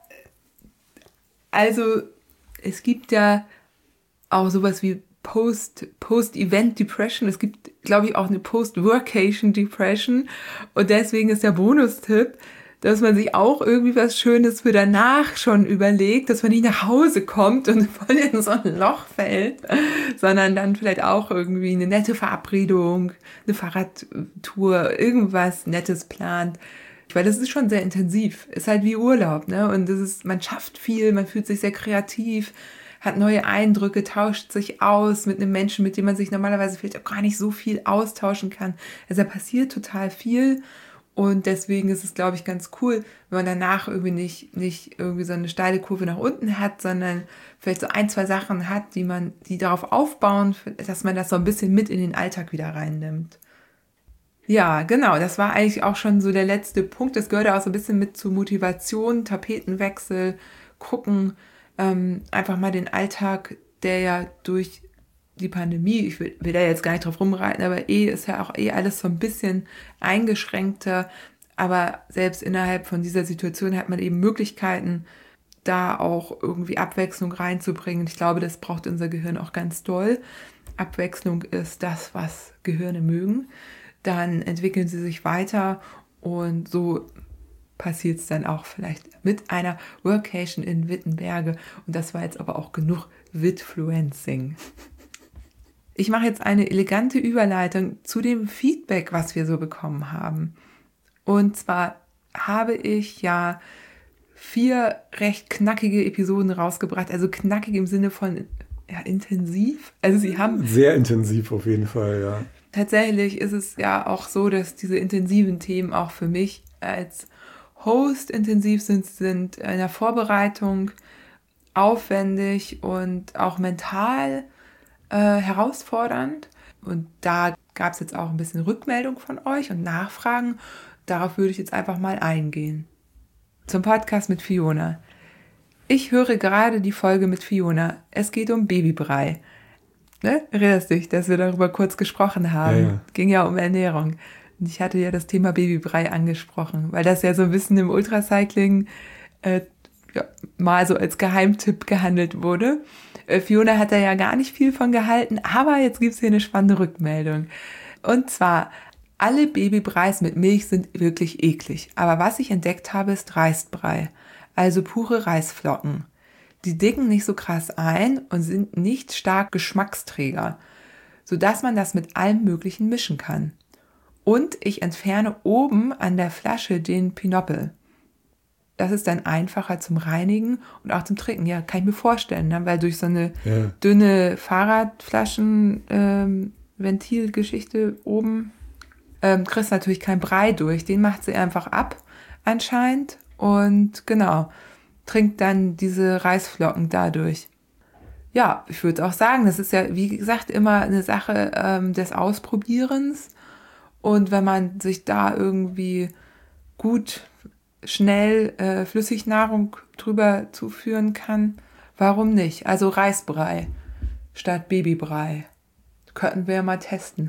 also es gibt ja auch sowas wie Post-Event-Depression. Es gibt, glaube ich, auch eine Post-Workation-Depression. Und deswegen ist der Bonustipp, dass man sich auch irgendwie was Schönes für danach schon überlegt, dass man nicht nach Hause kommt und voll in so ein Loch fällt, sondern dann vielleicht auch irgendwie eine nette Verabredung, eine Fahrradtour, irgendwas Nettes plant. Weil das ist schon sehr intensiv. Ist halt wie Urlaub, ne? Und man schafft viel, man fühlt sich sehr kreativ, hat neue Eindrücke, tauscht sich aus mit einem Menschen, mit dem man sich normalerweise vielleicht auch gar nicht so viel austauschen kann. Also da passiert total viel und deswegen ist es, glaube ich, ganz cool, wenn man danach irgendwie nicht irgendwie so eine steile Kurve nach unten hat, sondern vielleicht so 1, 2 Sachen hat, die darauf aufbauen, dass man das so ein bisschen mit in den Alltag wieder reinnimmt. Ja, genau, das war eigentlich auch schon so der letzte Punkt. Das gehört auch so ein bisschen mit zu Motivation, Tapetenwechsel, gucken, einfach mal den Alltag, der ja durch die Pandemie, ich will da jetzt gar nicht drauf rumreiten, aber ist ja auch alles so ein bisschen eingeschränkter. Aber selbst innerhalb von dieser Situation hat man eben Möglichkeiten, da auch irgendwie Abwechslung reinzubringen. Ich glaube, das braucht unser Gehirn auch ganz doll. Abwechslung ist das, was Gehirne mögen. Dann entwickeln sie sich weiter und so passiert es dann auch vielleicht mit einer Workation in Wittenberge. Und das war jetzt aber auch genug Witfluencing. Ich mache jetzt eine elegante Überleitung zu dem Feedback, was wir so bekommen haben. Und zwar habe ich ja 4 recht knackige Episoden rausgebracht. Also knackig im Sinne von intensiv. Also sie haben... Sehr intensiv auf jeden Fall, ja. Tatsächlich ist es ja auch so, dass diese intensiven Themen auch für mich als Host intensiv sind in der Vorbereitung aufwendig und auch mental herausfordernd. Und da gab es jetzt auch ein bisschen Rückmeldung von euch und Nachfragen. Darauf würde ich jetzt einfach mal eingehen. Zum Podcast mit Fiona. Ich höre gerade die Folge mit Fiona. Es geht um Babybrei. Ne? Erinnerst dich, dass wir darüber kurz gesprochen haben? Ja. Ging ja um Ernährung. Und ich hatte ja das Thema Babybrei angesprochen, weil das ja so ein bisschen im Ultracycling mal so als Geheimtipp gehandelt wurde. Fiona hat da ja gar nicht viel von gehalten, aber jetzt gibt es hier eine spannende Rückmeldung. Und zwar, alle Babybreis mit Milch sind wirklich eklig. Aber was ich entdeckt habe, ist Reisbrei, also pure Reisflocken. Die dicken nicht so krass ein und sind nicht stark Geschmacksträger, sodass man das mit allem Möglichen mischen kann. Und ich entferne oben an der Flasche den Pinoppel. Das ist dann einfacher zum Reinigen und auch zum Trinken. Ja, kann ich mir vorstellen, ne? Weil durch so eine dünne Fahrradflaschen-Ventilgeschichte oben kriegst du natürlich keinen Brei durch. Den macht sie einfach ab anscheinend und genau, trinkt dann diese Reisflocken dadurch. Ja, ich würde auch sagen, das ist ja, wie gesagt, immer eine Sache des Ausprobierens. Und wenn man sich da irgendwie gut, schnell Flüssignahrung drüber zuführen kann, warum nicht? Also Reisbrei statt Babybrei. Könnten wir ja mal testen.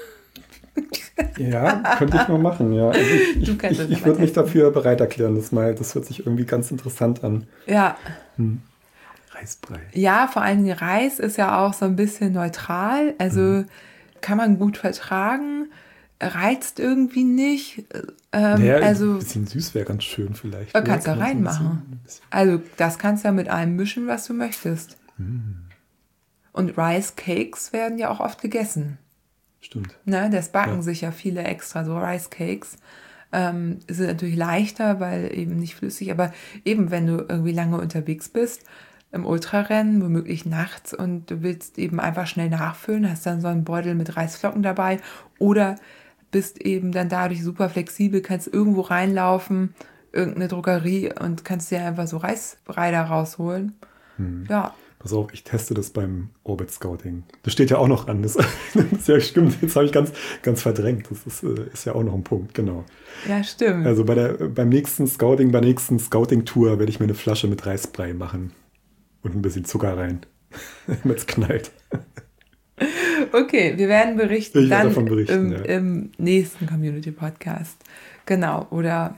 Ja, könnte ich mal machen, ja. Also ich würde mich dafür bereit erklären, das hört sich irgendwie ganz interessant an. Ja. Reisbrei. Ja, vor allem Reis ist ja auch so ein bisschen neutral, also kann man gut vertragen, reizt irgendwie nicht. Also ein bisschen süß wäre ganz schön vielleicht. Kannst du reinmachen. Also das kannst du ja mit allem mischen, was du möchtest. Und Rice Cakes werden ja auch oft gegessen. Stimmt. Ne, das backen sich ja viele extra, so Rice Cakes. Sind natürlich leichter, weil eben nicht flüssig, aber eben wenn du irgendwie lange unterwegs bist, im Ultrarennen, womöglich nachts und du willst eben einfach schnell nachfüllen, hast dann so einen Beutel mit Reisflocken dabei oder bist eben dann dadurch super flexibel, kannst irgendwo reinlaufen, irgendeine Drogerie und kannst dir einfach so Reisbrei da rausholen. Ja. Pass auf, ich teste das beim Orbit Scouting. Das steht ja auch noch an. Das ja, stimmt, jetzt habe ich ganz verdrängt. Das ist ja auch noch ein Punkt, genau. Ja, stimmt. Also bei der nächsten Scouting-Tour werde ich mir eine Flasche mit Reisbrei machen. Und ein bisschen Zucker rein, damit es knallt. Okay, wir werden berichten. Ich werde davon berichten, im nächsten Community-Podcast. Genau, oder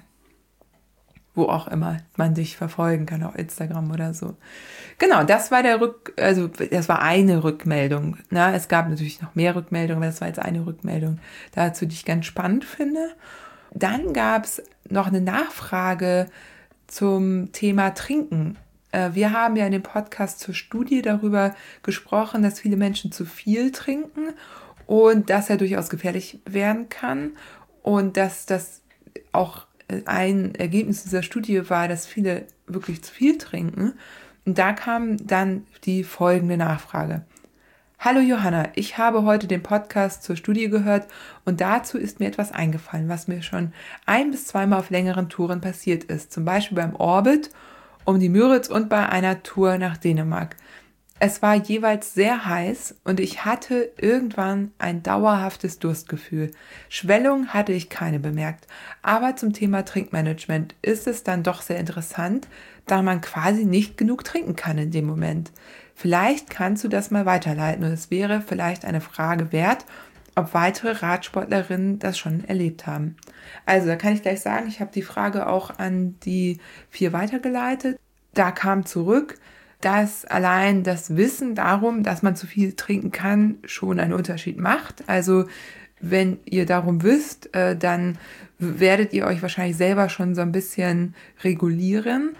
wo auch immer man dich verfolgen kann, auf Instagram oder so. Genau, das war das war eine Rückmeldung. Na, es gab natürlich noch mehr Rückmeldungen, aber das war jetzt eine Rückmeldung dazu, die ich ganz spannend finde. Dann gab es noch eine Nachfrage zum Thema Trinken. Wir haben ja in dem Podcast zur Studie darüber gesprochen, dass viele Menschen zu viel trinken und dass er durchaus gefährlich werden kann und dass das auch ein Ergebnis dieser Studie war, dass viele wirklich zu viel trinken. Und da kam dann die folgende Nachfrage. Hallo Johanna, ich habe heute den Podcast zur Studie gehört und dazu ist mir etwas eingefallen, was mir schon 1- bis 2-mal auf längeren Touren passiert ist. Zum Beispiel beim Orbit, um die Müritz und bei einer Tour nach Dänemark. Es war jeweils sehr heiß und ich hatte irgendwann ein dauerhaftes Durstgefühl. Schwellung hatte ich keine bemerkt, aber zum Thema Trinkmanagement ist es dann doch sehr interessant, da man quasi nicht genug trinken kann in dem Moment. Vielleicht kannst du das mal weiterleiten und es wäre vielleicht eine Frage wert, ob weitere Radsportlerinnen das schon erlebt haben. Also da kann ich gleich sagen, ich habe die Frage auch an die 4 weitergeleitet. Da kam zurück, dass allein das Wissen darum, dass man zu viel trinken kann, schon einen Unterschied macht. Also wenn ihr darum wisst, dann werdet ihr euch wahrscheinlich selber schon so ein bisschen regulieren.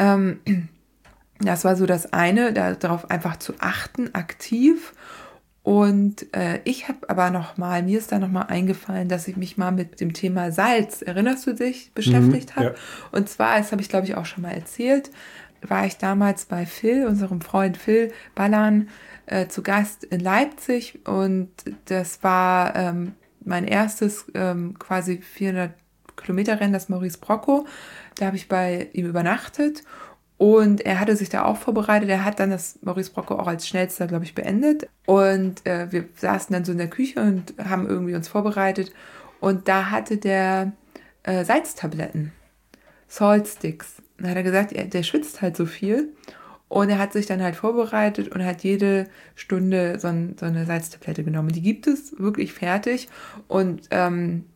Das war so das eine, darauf einfach zu achten, aktiv. Und ich habe aber mir ist da nochmal eingefallen, dass ich mich mal mit dem Thema Salz, erinnerst du dich, beschäftigt habe? Ja. Und zwar, das habe ich glaube ich auch schon mal erzählt, war ich damals bei Phil, unserem Freund Phil Ballan, zu Gast in Leipzig und das war mein erstes quasi 400 Kilometer Rennen, das Maurice Brocco. Da habe ich bei ihm übernachtet. Und er hatte sich da auch vorbereitet. Er hat dann das Maurice Brocco auch als schnellster, glaube ich, beendet. Und wir saßen dann so in der Küche und haben irgendwie uns vorbereitet. Und da hatte der Salztabletten, Salt Sticks. Dann hat er gesagt, der schwitzt halt so viel. Und er hat sich dann halt vorbereitet und hat jede Stunde so eine Salztablette genommen. Die gibt es wirklich fertig. Und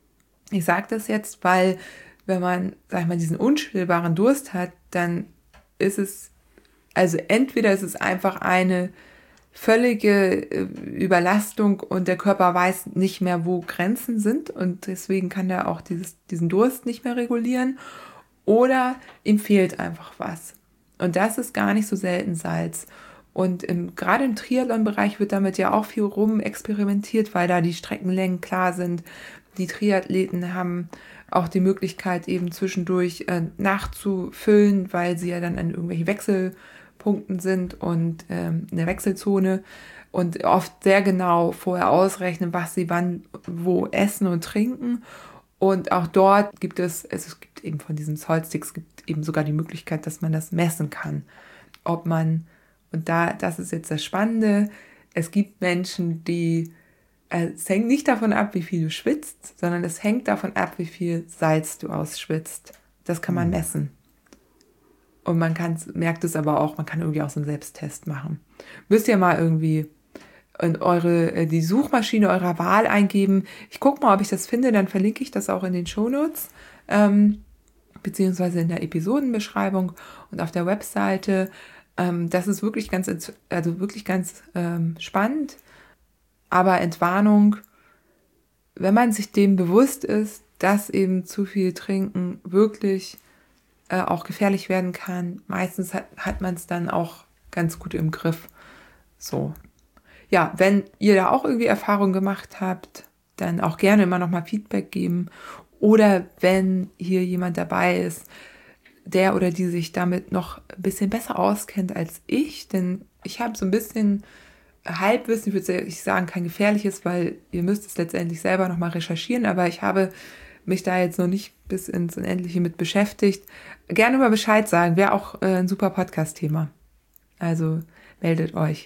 Ich sage das jetzt, weil wenn man, sag ich mal, diesen unstillbaren Durst hat, dann ist es, also entweder ist es einfach eine völlige Überlastung und der Körper weiß nicht mehr, wo Grenzen sind und deswegen kann er auch diesen Durst nicht mehr regulieren oder ihm fehlt einfach was. Und das ist gar nicht so selten Salz. Und gerade im Triathlon-Bereich wird damit ja auch viel rumexperimentiert, weil da die Streckenlängen klar sind. Die Triathleten haben auch die Möglichkeit, eben zwischendurch nachzufüllen, weil sie ja dann an irgendwelchen Wechselpunkten sind und in der Wechselzone und oft sehr genau vorher ausrechnen, was sie wann wo essen und trinken. Und auch dort gibt es gibt eben von diesen Saltsticks, gibt eben sogar die Möglichkeit, dass man das messen kann. Ob man, und das ist jetzt das Spannende, es gibt Menschen, es hängt nicht davon ab, wie viel du schwitzt, sondern es hängt davon ab, wie viel Salz du ausschwitzt. Das kann man messen. Und merkt es aber auch, man kann irgendwie auch so einen Selbsttest machen. Müsst ihr mal irgendwie in die Suchmaschine eurer Wahl eingeben. Ich gucke mal, ob ich das finde, dann verlinke ich das auch in den Shownotes, beziehungsweise in der Episodenbeschreibung und auf der Webseite. Das ist wirklich ganz spannend. Aber Entwarnung, wenn man sich dem bewusst ist, dass eben zu viel Trinken wirklich auch gefährlich werden kann, meistens hat man es dann auch ganz gut im Griff. So. Ja, wenn ihr da auch irgendwie Erfahrung gemacht habt, dann auch gerne immer nochmal Feedback geben. Oder wenn hier jemand dabei ist, der oder die sich damit noch ein bisschen besser auskennt als ich, denn ich habe so ein bisschen Halbwissen, ich würde sagen, kein gefährliches, weil ihr müsst es letztendlich selber nochmal recherchieren, aber ich habe mich da jetzt noch nicht bis ins Unendliche mit beschäftigt. Gerne mal Bescheid sagen, wäre auch ein super Podcast-Thema. Also meldet euch.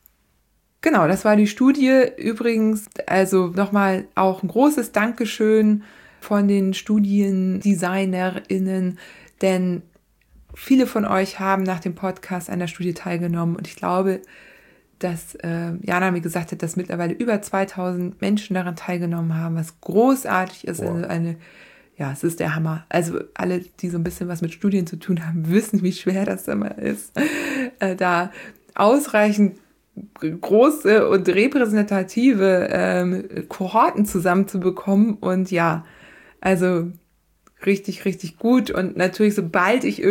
Genau, das war die Studie. Übrigens, also nochmal auch ein großes Dankeschön von den StudiendesignerInnen, denn viele von euch haben nach dem Podcast an der Studie teilgenommen und ich glaube, dass Jana mir gesagt hat, dass mittlerweile über 2000 Menschen daran teilgenommen haben, was großartig ist. Also es ist der Hammer. Also alle, die so ein bisschen was mit Studien zu tun haben, wissen, wie schwer das immer ist, da ausreichend große und repräsentative Kohorten zusammenzubekommen. Und ja, also richtig, richtig gut. Und natürlich, sobald es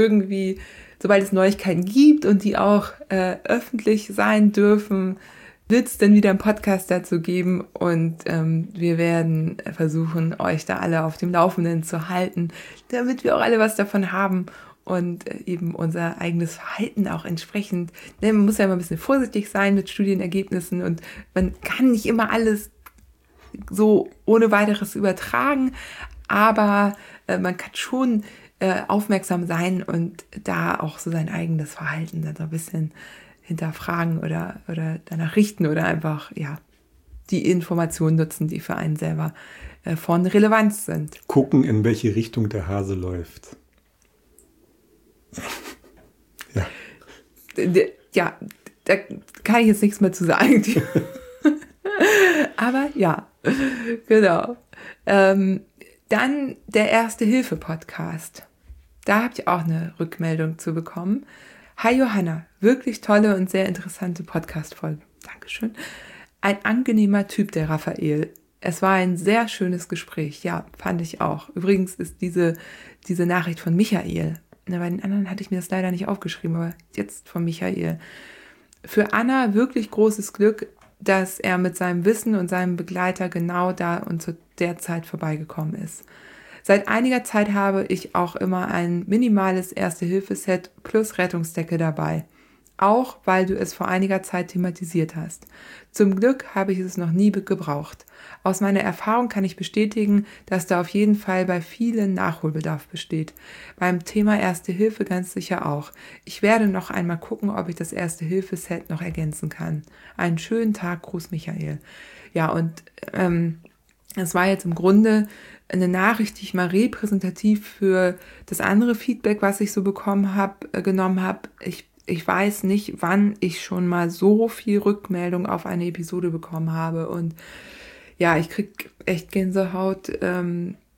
Neuigkeiten gibt und die auch öffentlich sein dürfen, wird es dann wieder einen Podcast dazu geben und wir werden versuchen, euch da alle auf dem Laufenden zu halten, damit wir auch alle was davon haben und eben unser eigenes Verhalten auch entsprechend. Man muss ja immer ein bisschen vorsichtig sein mit Studienergebnissen und man kann nicht immer alles so ohne weiteres übertragen, aber man kann schon aufmerksam sein und da auch so sein eigenes Verhalten dann so ein bisschen hinterfragen oder danach richten oder einfach, die Informationen nutzen, die für einen selber von Relevanz sind. Gucken, in welche Richtung der Hase läuft. Ja, da kann ich jetzt nichts mehr zu sagen. Aber ja, genau. Dann der Erste-Hilfe-Podcast. Da habt ihr auch eine Rückmeldung zu bekommen. Hi Johanna, wirklich tolle und sehr interessante Podcast-Folge. Dankeschön. Ein angenehmer Typ, der Raphael. Es war ein sehr schönes Gespräch. Ja, fand ich auch. Übrigens ist diese Nachricht von Michael. Bei den anderen hatte ich mir das leider nicht aufgeschrieben, aber jetzt von Michael. Für Anna wirklich großes Glück, dass er mit seinem Wissen und seinem Begleiter genau da und zu der Zeit vorbeigekommen ist. Seit einiger Zeit habe ich auch immer ein minimales Erste-Hilfe-Set plus Rettungsdecke dabei. Auch weil du es vor einiger Zeit thematisiert hast. Zum Glück habe ich es noch nie gebraucht. Aus meiner Erfahrung kann ich bestätigen, dass da auf jeden Fall bei vielen Nachholbedarf besteht. Beim Thema Erste Hilfe ganz sicher auch. Ich werde noch einmal gucken, ob ich das Erste-Hilfe-Set noch ergänzen kann. Einen schönen Tag, Gruß Michael. Ja, und es war jetzt im Grunde eine Nachricht, die ich mal repräsentativ für das andere Feedback, was ich so genommen habe. Ich weiß nicht, wann ich schon mal so viel Rückmeldung auf eine Episode bekommen habe. Und ja, ich kriege echt Gänsehaut,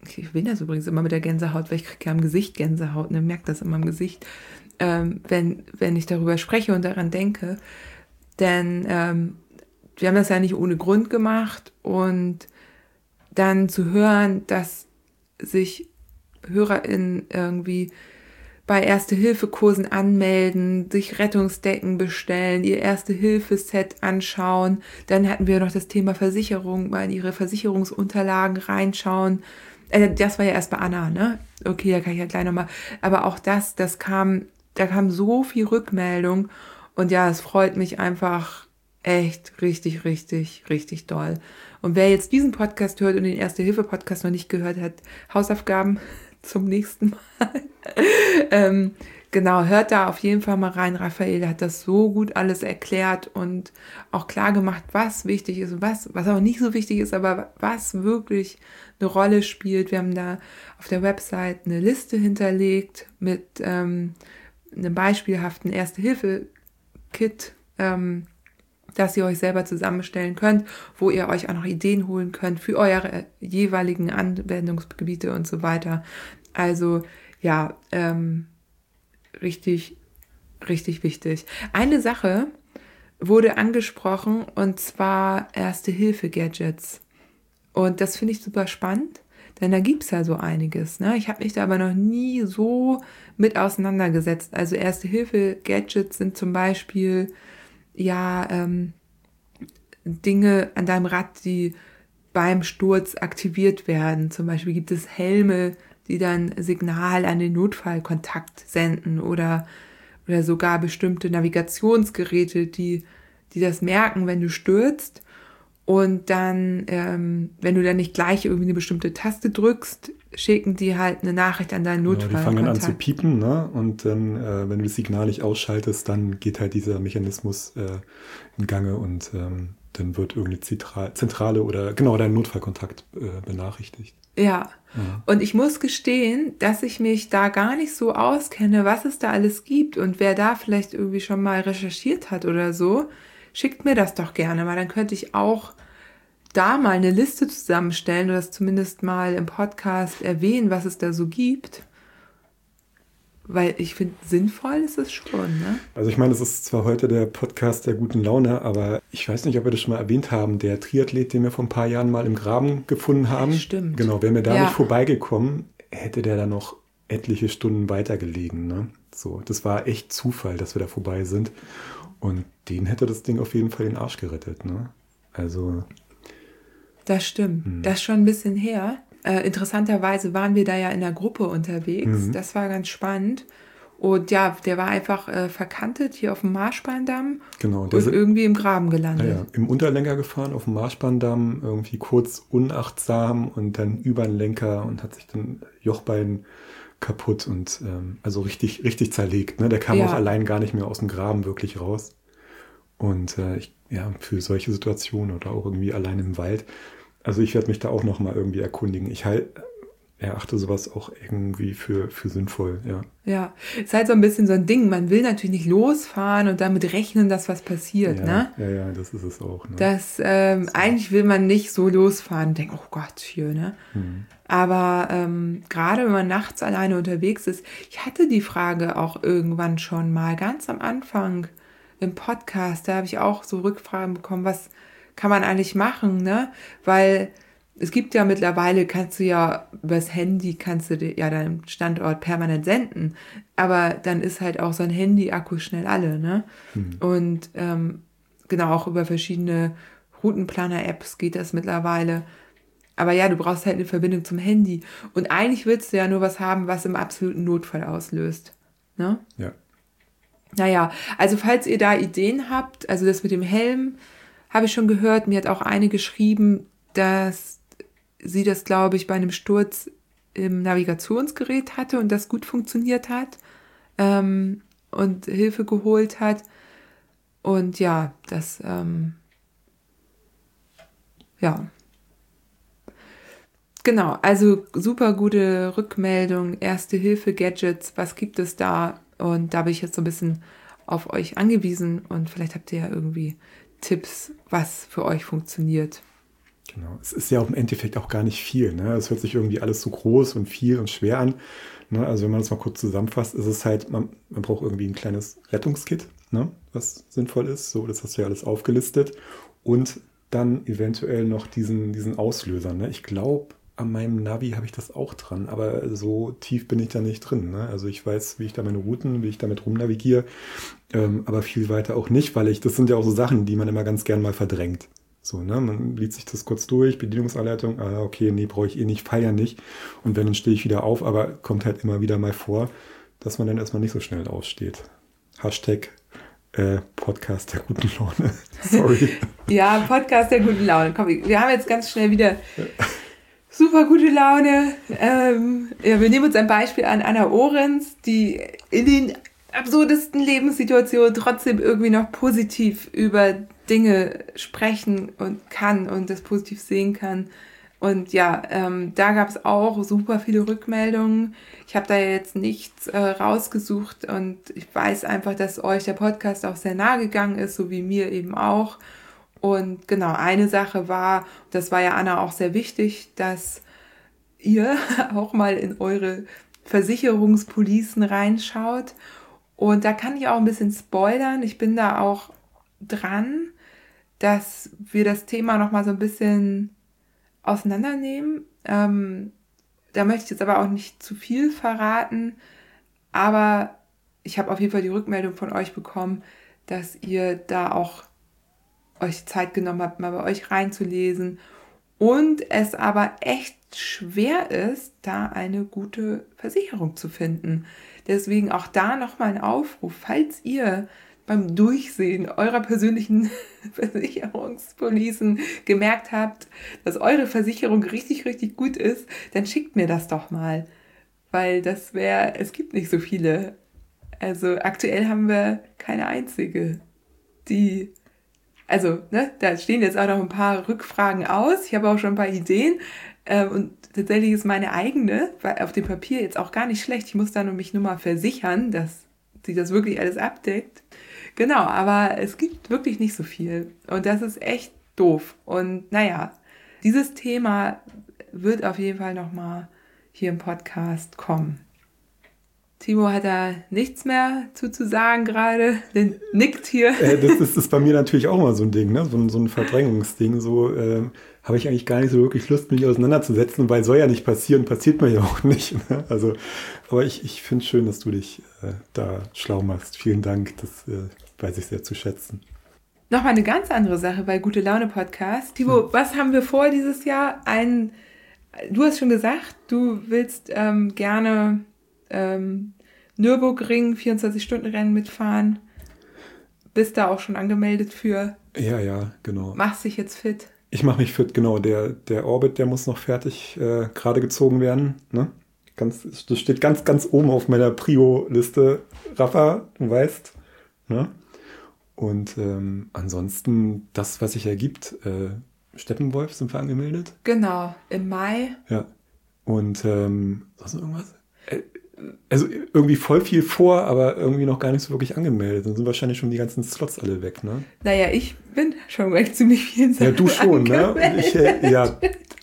ich bin das übrigens immer mit der Gänsehaut, weil ich kriege ja am Gesicht Gänsehaut, ne, merkt das immer am Gesicht, wenn ich darüber spreche und daran denke. Denn wir haben das ja nicht ohne Grund gemacht und dann zu hören, dass sich HörerInnen irgendwie bei Erste-Hilfe-Kursen anmelden, sich Rettungsdecken bestellen, ihr Erste-Hilfe-Set anschauen. Dann hatten wir noch das Thema Versicherung, mal in ihre Versicherungsunterlagen reinschauen. Das war ja erst bei Anna, ne? Okay, da kann ich ja gleich nochmal. Aber auch da kam so viel Rückmeldung. Und ja, es freut mich einfach echt richtig, richtig, richtig doll. Und wer jetzt diesen Podcast hört und den Erste-Hilfe-Podcast noch nicht gehört hat, Hausaufgaben zum nächsten Mal. Genau, hört da auf jeden Fall mal rein. Raphael hat das so gut alles erklärt und auch klar gemacht, was wichtig ist und was auch nicht so wichtig ist, aber was wirklich eine Rolle spielt. Wir haben da auf der Website eine Liste hinterlegt mit einem beispielhaften Erste-Hilfe-Kit, das ihr euch selber zusammenstellen könnt, wo ihr euch auch noch Ideen holen könnt für eure jeweiligen Anwendungsgebiete und so weiter. Also ja, richtig, richtig wichtig. Eine Sache wurde angesprochen und zwar Erste-Hilfe-Gadgets. Und das finde ich super spannend, denn da gibt's ja so einiges. Ne? Ich habe mich da aber noch nie so mit auseinandergesetzt. Also Erste-Hilfe-Gadgets sind zum Beispiel Dinge an deinem Rad, die beim Sturz aktiviert werden. Zum Beispiel gibt es Helme, die dann Signal an den Notfallkontakt senden oder sogar bestimmte Navigationsgeräte, die das merken, wenn du stürzt. Und dann, wenn du dann nicht gleich irgendwie eine bestimmte Taste drückst, schicken die halt eine Nachricht an deinen Notfallkontakt. Die fangen an zu piepen, ne? Und dann, wenn du das Signal nicht ausschaltest, dann geht halt dieser Mechanismus in Gange und dann wird irgendeine Zentrale oder genau dein Notfallkontakt benachrichtigt. Ja, und ich muss gestehen, dass ich mich da gar nicht so auskenne, was es da alles gibt und wer da vielleicht irgendwie schon mal recherchiert hat oder so, schickt mir das doch gerne, weil dann könnte ich auch da mal eine Liste zusammenstellen oder das zumindest mal im Podcast erwähnen, was es da so gibt. Weil ich finde, sinnvoll ist es schon, ne? Also ich meine, es ist zwar heute der Podcast der guten Laune, aber ich weiß nicht, ob wir das schon mal erwähnt haben, der Triathlet, den wir vor ein paar Jahren mal im Graben gefunden haben. Stimmt. Genau, wäre mir da nicht vorbeigekommen, hätte der da noch etliche Stunden weitergelegen, ne? So, das war echt Zufall, dass wir da vorbei sind. Und den hätte das Ding auf jeden Fall den Arsch gerettet, ne? Also... Das stimmt. Das ist schon ein bisschen her. Interessanterweise waren wir da ja in der Gruppe unterwegs. Das war ganz spannend. Und ja, der war einfach verkantet hier auf dem Marschbahndamm und irgendwie im Graben gelandet. Ja, im Unterlenker gefahren auf dem Marschbahndamm, irgendwie kurz unachtsam und dann über den Lenker und hat sich dann Jochbein kaputt und also richtig, richtig zerlegt. Ne? Der kam auch allein gar nicht mehr aus dem Graben wirklich raus. Und für solche Situationen oder auch irgendwie allein im Wald. Also ich werde mich da auch nochmal irgendwie erkundigen. Ich erachte sowas auch irgendwie für sinnvoll, ja. Ja, ist halt so ein bisschen so ein Ding. Man will natürlich nicht losfahren und damit rechnen, dass was passiert, ne? Ja, das ist es auch. Ne? Eigentlich will man nicht so losfahren und denken, oh Gott, hier, ne? Aber gerade wenn man nachts alleine unterwegs ist, ich hatte die Frage auch irgendwann schon mal, ganz am Anfang im Podcast, da habe ich auch so Rückfragen bekommen, was kann man eigentlich machen, ne? Weil es gibt ja mittlerweile, kannst du ja übers Handy, deinen Standort permanent senden, aber dann ist halt auch so ein Handy-Akku schnell alle, ne? Und genau, auch über verschiedene Routenplaner-Apps geht das mittlerweile. Aber ja, du brauchst halt eine Verbindung zum Handy. Und eigentlich willst du ja nur was haben, was im absoluten Notfall auslöst, ne? Ja. Naja, also falls ihr da Ideen habt, also das mit dem Helm, habe ich schon gehört, mir hat auch eine geschrieben, dass sie das, glaube ich, bei einem Sturz im Navigationsgerät hatte und das gut funktioniert hat und Hilfe geholt hat. Und ja, Genau, also super gute Rückmeldung, Erste-Hilfe-Gadgets, was gibt es da? Und da bin ich jetzt so ein bisschen auf euch angewiesen und vielleicht habt ihr ja irgendwie Tipps, was für euch funktioniert. Genau. Es ist ja auch im Endeffekt auch gar nicht viel. Ne? Es hört sich irgendwie alles so groß und viel und schwer an. Ne? Also wenn man das mal kurz zusammenfasst, ist es halt, man braucht irgendwie ein kleines Rettungskit, ne? Was sinnvoll ist. So, das hast du ja alles aufgelistet. Und dann eventuell noch diesen Auslöser. Ne? Ich glaube, an meinem Navi habe ich das auch dran, aber so tief bin ich da nicht drin. Ne? Also ich weiß, wie ich da meine Routen, wie ich damit rumnavigiere, aber viel weiter auch nicht, weil das sind ja auch so Sachen, die man immer ganz gern mal verdrängt. So, ne? Man liest sich das kurz durch, Bedienungsanleitung, okay, nee, brauche ich eh nicht, feiern nicht. Und wenn, dann stehe ich wieder auf, aber kommt halt immer wieder mal vor, dass man dann erstmal nicht so schnell aufsteht. Hashtag Podcast der guten Laune. Sorry. Ja, Podcast der guten Laune. Komm, wir haben jetzt ganz schnell wieder super gute Laune. Ja, wir nehmen uns ein Beispiel an Anna Ohrens, die in den absurdesten Lebenssituationen trotzdem irgendwie noch positiv über Dinge sprechen und kann und das positiv sehen kann. Und ja, da gab es auch super viele Rückmeldungen. Ich habe da jetzt nichts rausgesucht und ich weiß einfach, dass euch der Podcast auch sehr nahe gegangen ist, so wie mir eben auch. Und genau, eine Sache war, das war ja Anna auch sehr wichtig, dass ihr auch mal in eure Versicherungspolicen reinschaut. Und da kann ich auch ein bisschen spoilern. Ich bin da auch dran, dass wir das Thema nochmal so ein bisschen auseinandernehmen. Da möchte ich jetzt aber auch nicht zu viel verraten. Aber ich habe auf jeden Fall die Rückmeldung von euch bekommen, dass ihr da auch euch Zeit genommen habt, mal bei euch reinzulesen. Und es aber echt schwer ist, da eine gute Versicherung zu finden. Deswegen auch da nochmal ein Aufruf, falls ihr beim Durchsehen eurer persönlichen Versicherungspolicen gemerkt habt, dass eure Versicherung richtig, richtig gut ist, dann schickt mir das doch mal. Weil es gibt nicht so viele. Also aktuell haben wir keine einzige, da stehen jetzt auch noch ein paar Rückfragen aus. Ich habe auch schon ein paar Ideen. Und tatsächlich ist meine eigene, auf dem Papier jetzt auch gar nicht schlecht. Ich muss da mich nur mal versichern, dass sie das wirklich alles abdeckt. Genau, aber es gibt wirklich nicht so viel. Und das ist echt doof. Und naja, dieses Thema wird auf jeden Fall nochmal hier im Podcast kommen. Timo hat da nichts mehr zu sagen gerade, der nickt hier. Das ist bei mir natürlich auch mal so ein Ding, ne? So ein Verdrängungsding. So habe ich eigentlich gar nicht so wirklich Lust, mich auseinanderzusetzen, weil soll ja nicht passieren, passiert mir ja auch nicht. Ne? Also, aber ich finde es schön, dass du dich da schlau machst. Vielen Dank, das weiß ich sehr zu schätzen. Nochmal eine ganz andere Sache bei Gute Laune Podcast. Timo, was haben wir vor dieses Jahr? Du hast schon gesagt, du willst gerne Nürburgring 24-Stunden-Rennen mitfahren. Bist da auch schon angemeldet für? Ja, genau. Machst dich jetzt fit? Ich mache mich fit, genau. Der Orbit, der muss noch fertig gerade gezogen werden. Ne? Das steht ganz, ganz oben auf meiner Prio-Liste. Rafa, du weißt. Ne? Und ansonsten das, was sich ergibt. Steppenwolf sind wir angemeldet. Genau, im Mai. Ja. Und sonst noch irgendwas? Also irgendwie voll viel vor, aber irgendwie noch gar nicht so wirklich angemeldet. Dann sind wahrscheinlich schon die ganzen Slots alle weg, ne? Naja, ich bin schon echt ziemlich viel Sachen. Ja, du schon, ne? Und ich, ja.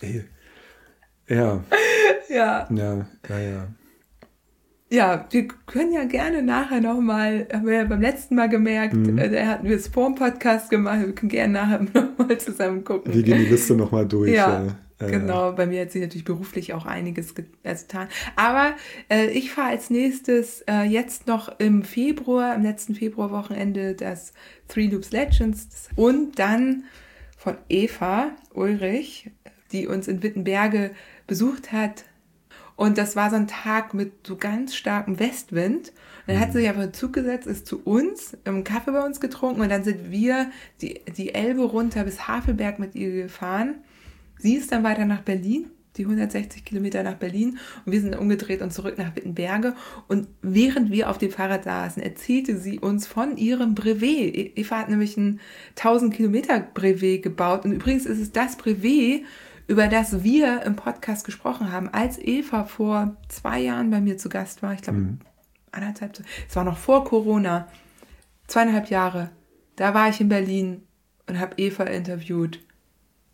Ja, wir können ja gerne nachher nochmal, haben wir ja beim letzten Mal gemerkt, da hatten wir es vor dem Podcast gemacht, wir können gerne nachher nochmal zusammen gucken. Wir gehen die Liste nochmal durch. Ja. Genau, bei mir hat sich natürlich beruflich auch einiges getan. Aber ich fahre als nächstes jetzt noch am letzten Februarwochenende das Three Loops Legends und dann von Eva Ulrich, die uns in Wittenberge besucht hat. Und das war so ein Tag mit so ganz starkem Westwind. Und dann hat sie sich einfach in den Zug gesetzt, ist zu uns, einen Kaffee bei uns getrunken und dann sind wir die Elbe runter bis Havelberg mit ihr gefahren. Sie ist dann weiter nach Berlin, die 160 Kilometer nach Berlin und wir sind umgedreht und zurück nach Wittenberge. Und während wir auf dem Fahrrad saßen, erzählte sie uns von ihrem Brevet. Eva hat nämlich ein 1000 Kilometer Brevet gebaut und übrigens ist es das Brevet, über das wir im Podcast gesprochen haben, als Eva vor 2 Jahren bei mir zu Gast war. Ich glaube, es war noch vor Corona, 2,5 Jahre. Da war ich in Berlin und habe Eva interviewt.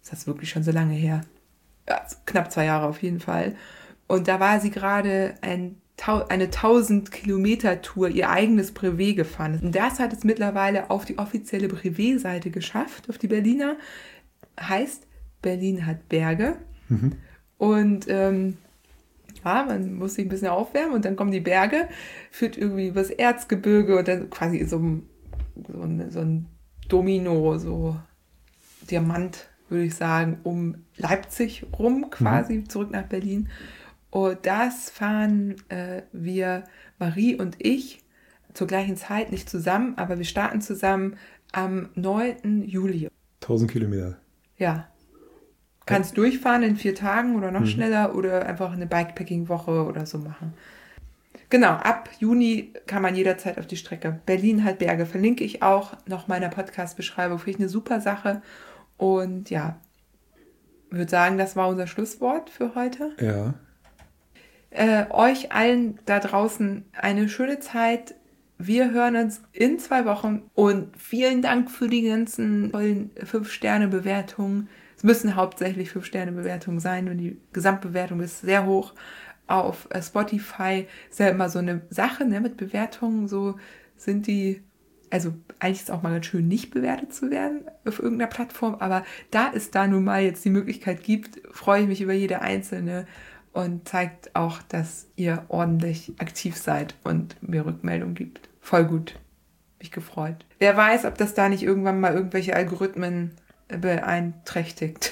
ist das wirklich schon so lange her? Ja, knapp 2 Jahre auf jeden Fall. Und da war sie gerade eine 1000-Kilometer-Tour, ihr eigenes Brevet gefahren. Und das hat es mittlerweile auf die offizielle Brevet-Seite geschafft, auf die Berliner. Heißt, Berlin hat Berge. Und man muss sich ein bisschen aufwärmen und dann kommen die Berge, führt irgendwie übers Erzgebirge und dann quasi so ein Domino, so Diamant, würde ich sagen, um Leipzig rum quasi, zurück nach Berlin. Und das fahren wir, Marie und ich, zur gleichen Zeit, nicht zusammen, aber wir starten zusammen am 9. Juli. 1000 Kilometer. Ja. Kannst durchfahren in 4 Tagen oder noch schneller oder einfach eine Bikepacking-Woche oder so machen. Genau, ab Juni kann man jederzeit auf die Strecke. Berlin hat Berge, verlinke ich auch noch meiner Podcast-Beschreibung. Finde ich eine super Sache. Und ja, ich würde sagen, das war unser Schlusswort für heute. Ja. Euch allen da draußen eine schöne Zeit. Wir hören uns in 2 Wochen und vielen Dank für die ganzen tollen 5-Sterne-Bewertungen. Es müssen hauptsächlich 5-Sterne-Bewertungen sein, denn die Gesamtbewertung ist sehr hoch. Auf Spotify ist ja immer so eine Sache, ne, mit Bewertungen, so sind die, also eigentlich ist es auch mal ganz schön, nicht bewertet zu werden auf irgendeiner Plattform, aber da es da nun mal jetzt die Möglichkeit gibt, freue ich mich über jede einzelne und zeigt auch, dass ihr ordentlich aktiv seid und mir Rückmeldung gibt. Voll gut. Mich gefreut. Wer weiß, ob das da nicht irgendwann mal irgendwelche Algorithmen beeinträchtigt.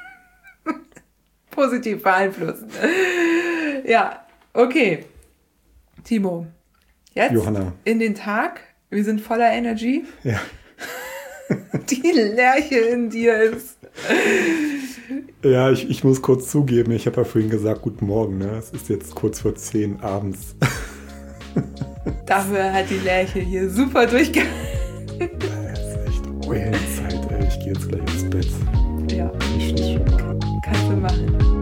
Positiv beeinflusst. Ja, okay. Timo, jetzt Johanna. In den Tag. Wir sind voller Energy. Ja. Die Lerche in dir ist. Ja, ich muss kurz zugeben, ich habe ja vorhin gesagt, guten Morgen, ne? Es ist jetzt kurz vor 10 abends. Dafür hat die Lerche hier super durchgehalten. Das ist echt Eulenzeit, ey. Ich gehe jetzt gleich ins Bett. Ja. Ich schließe schon mal. Kannst du machen.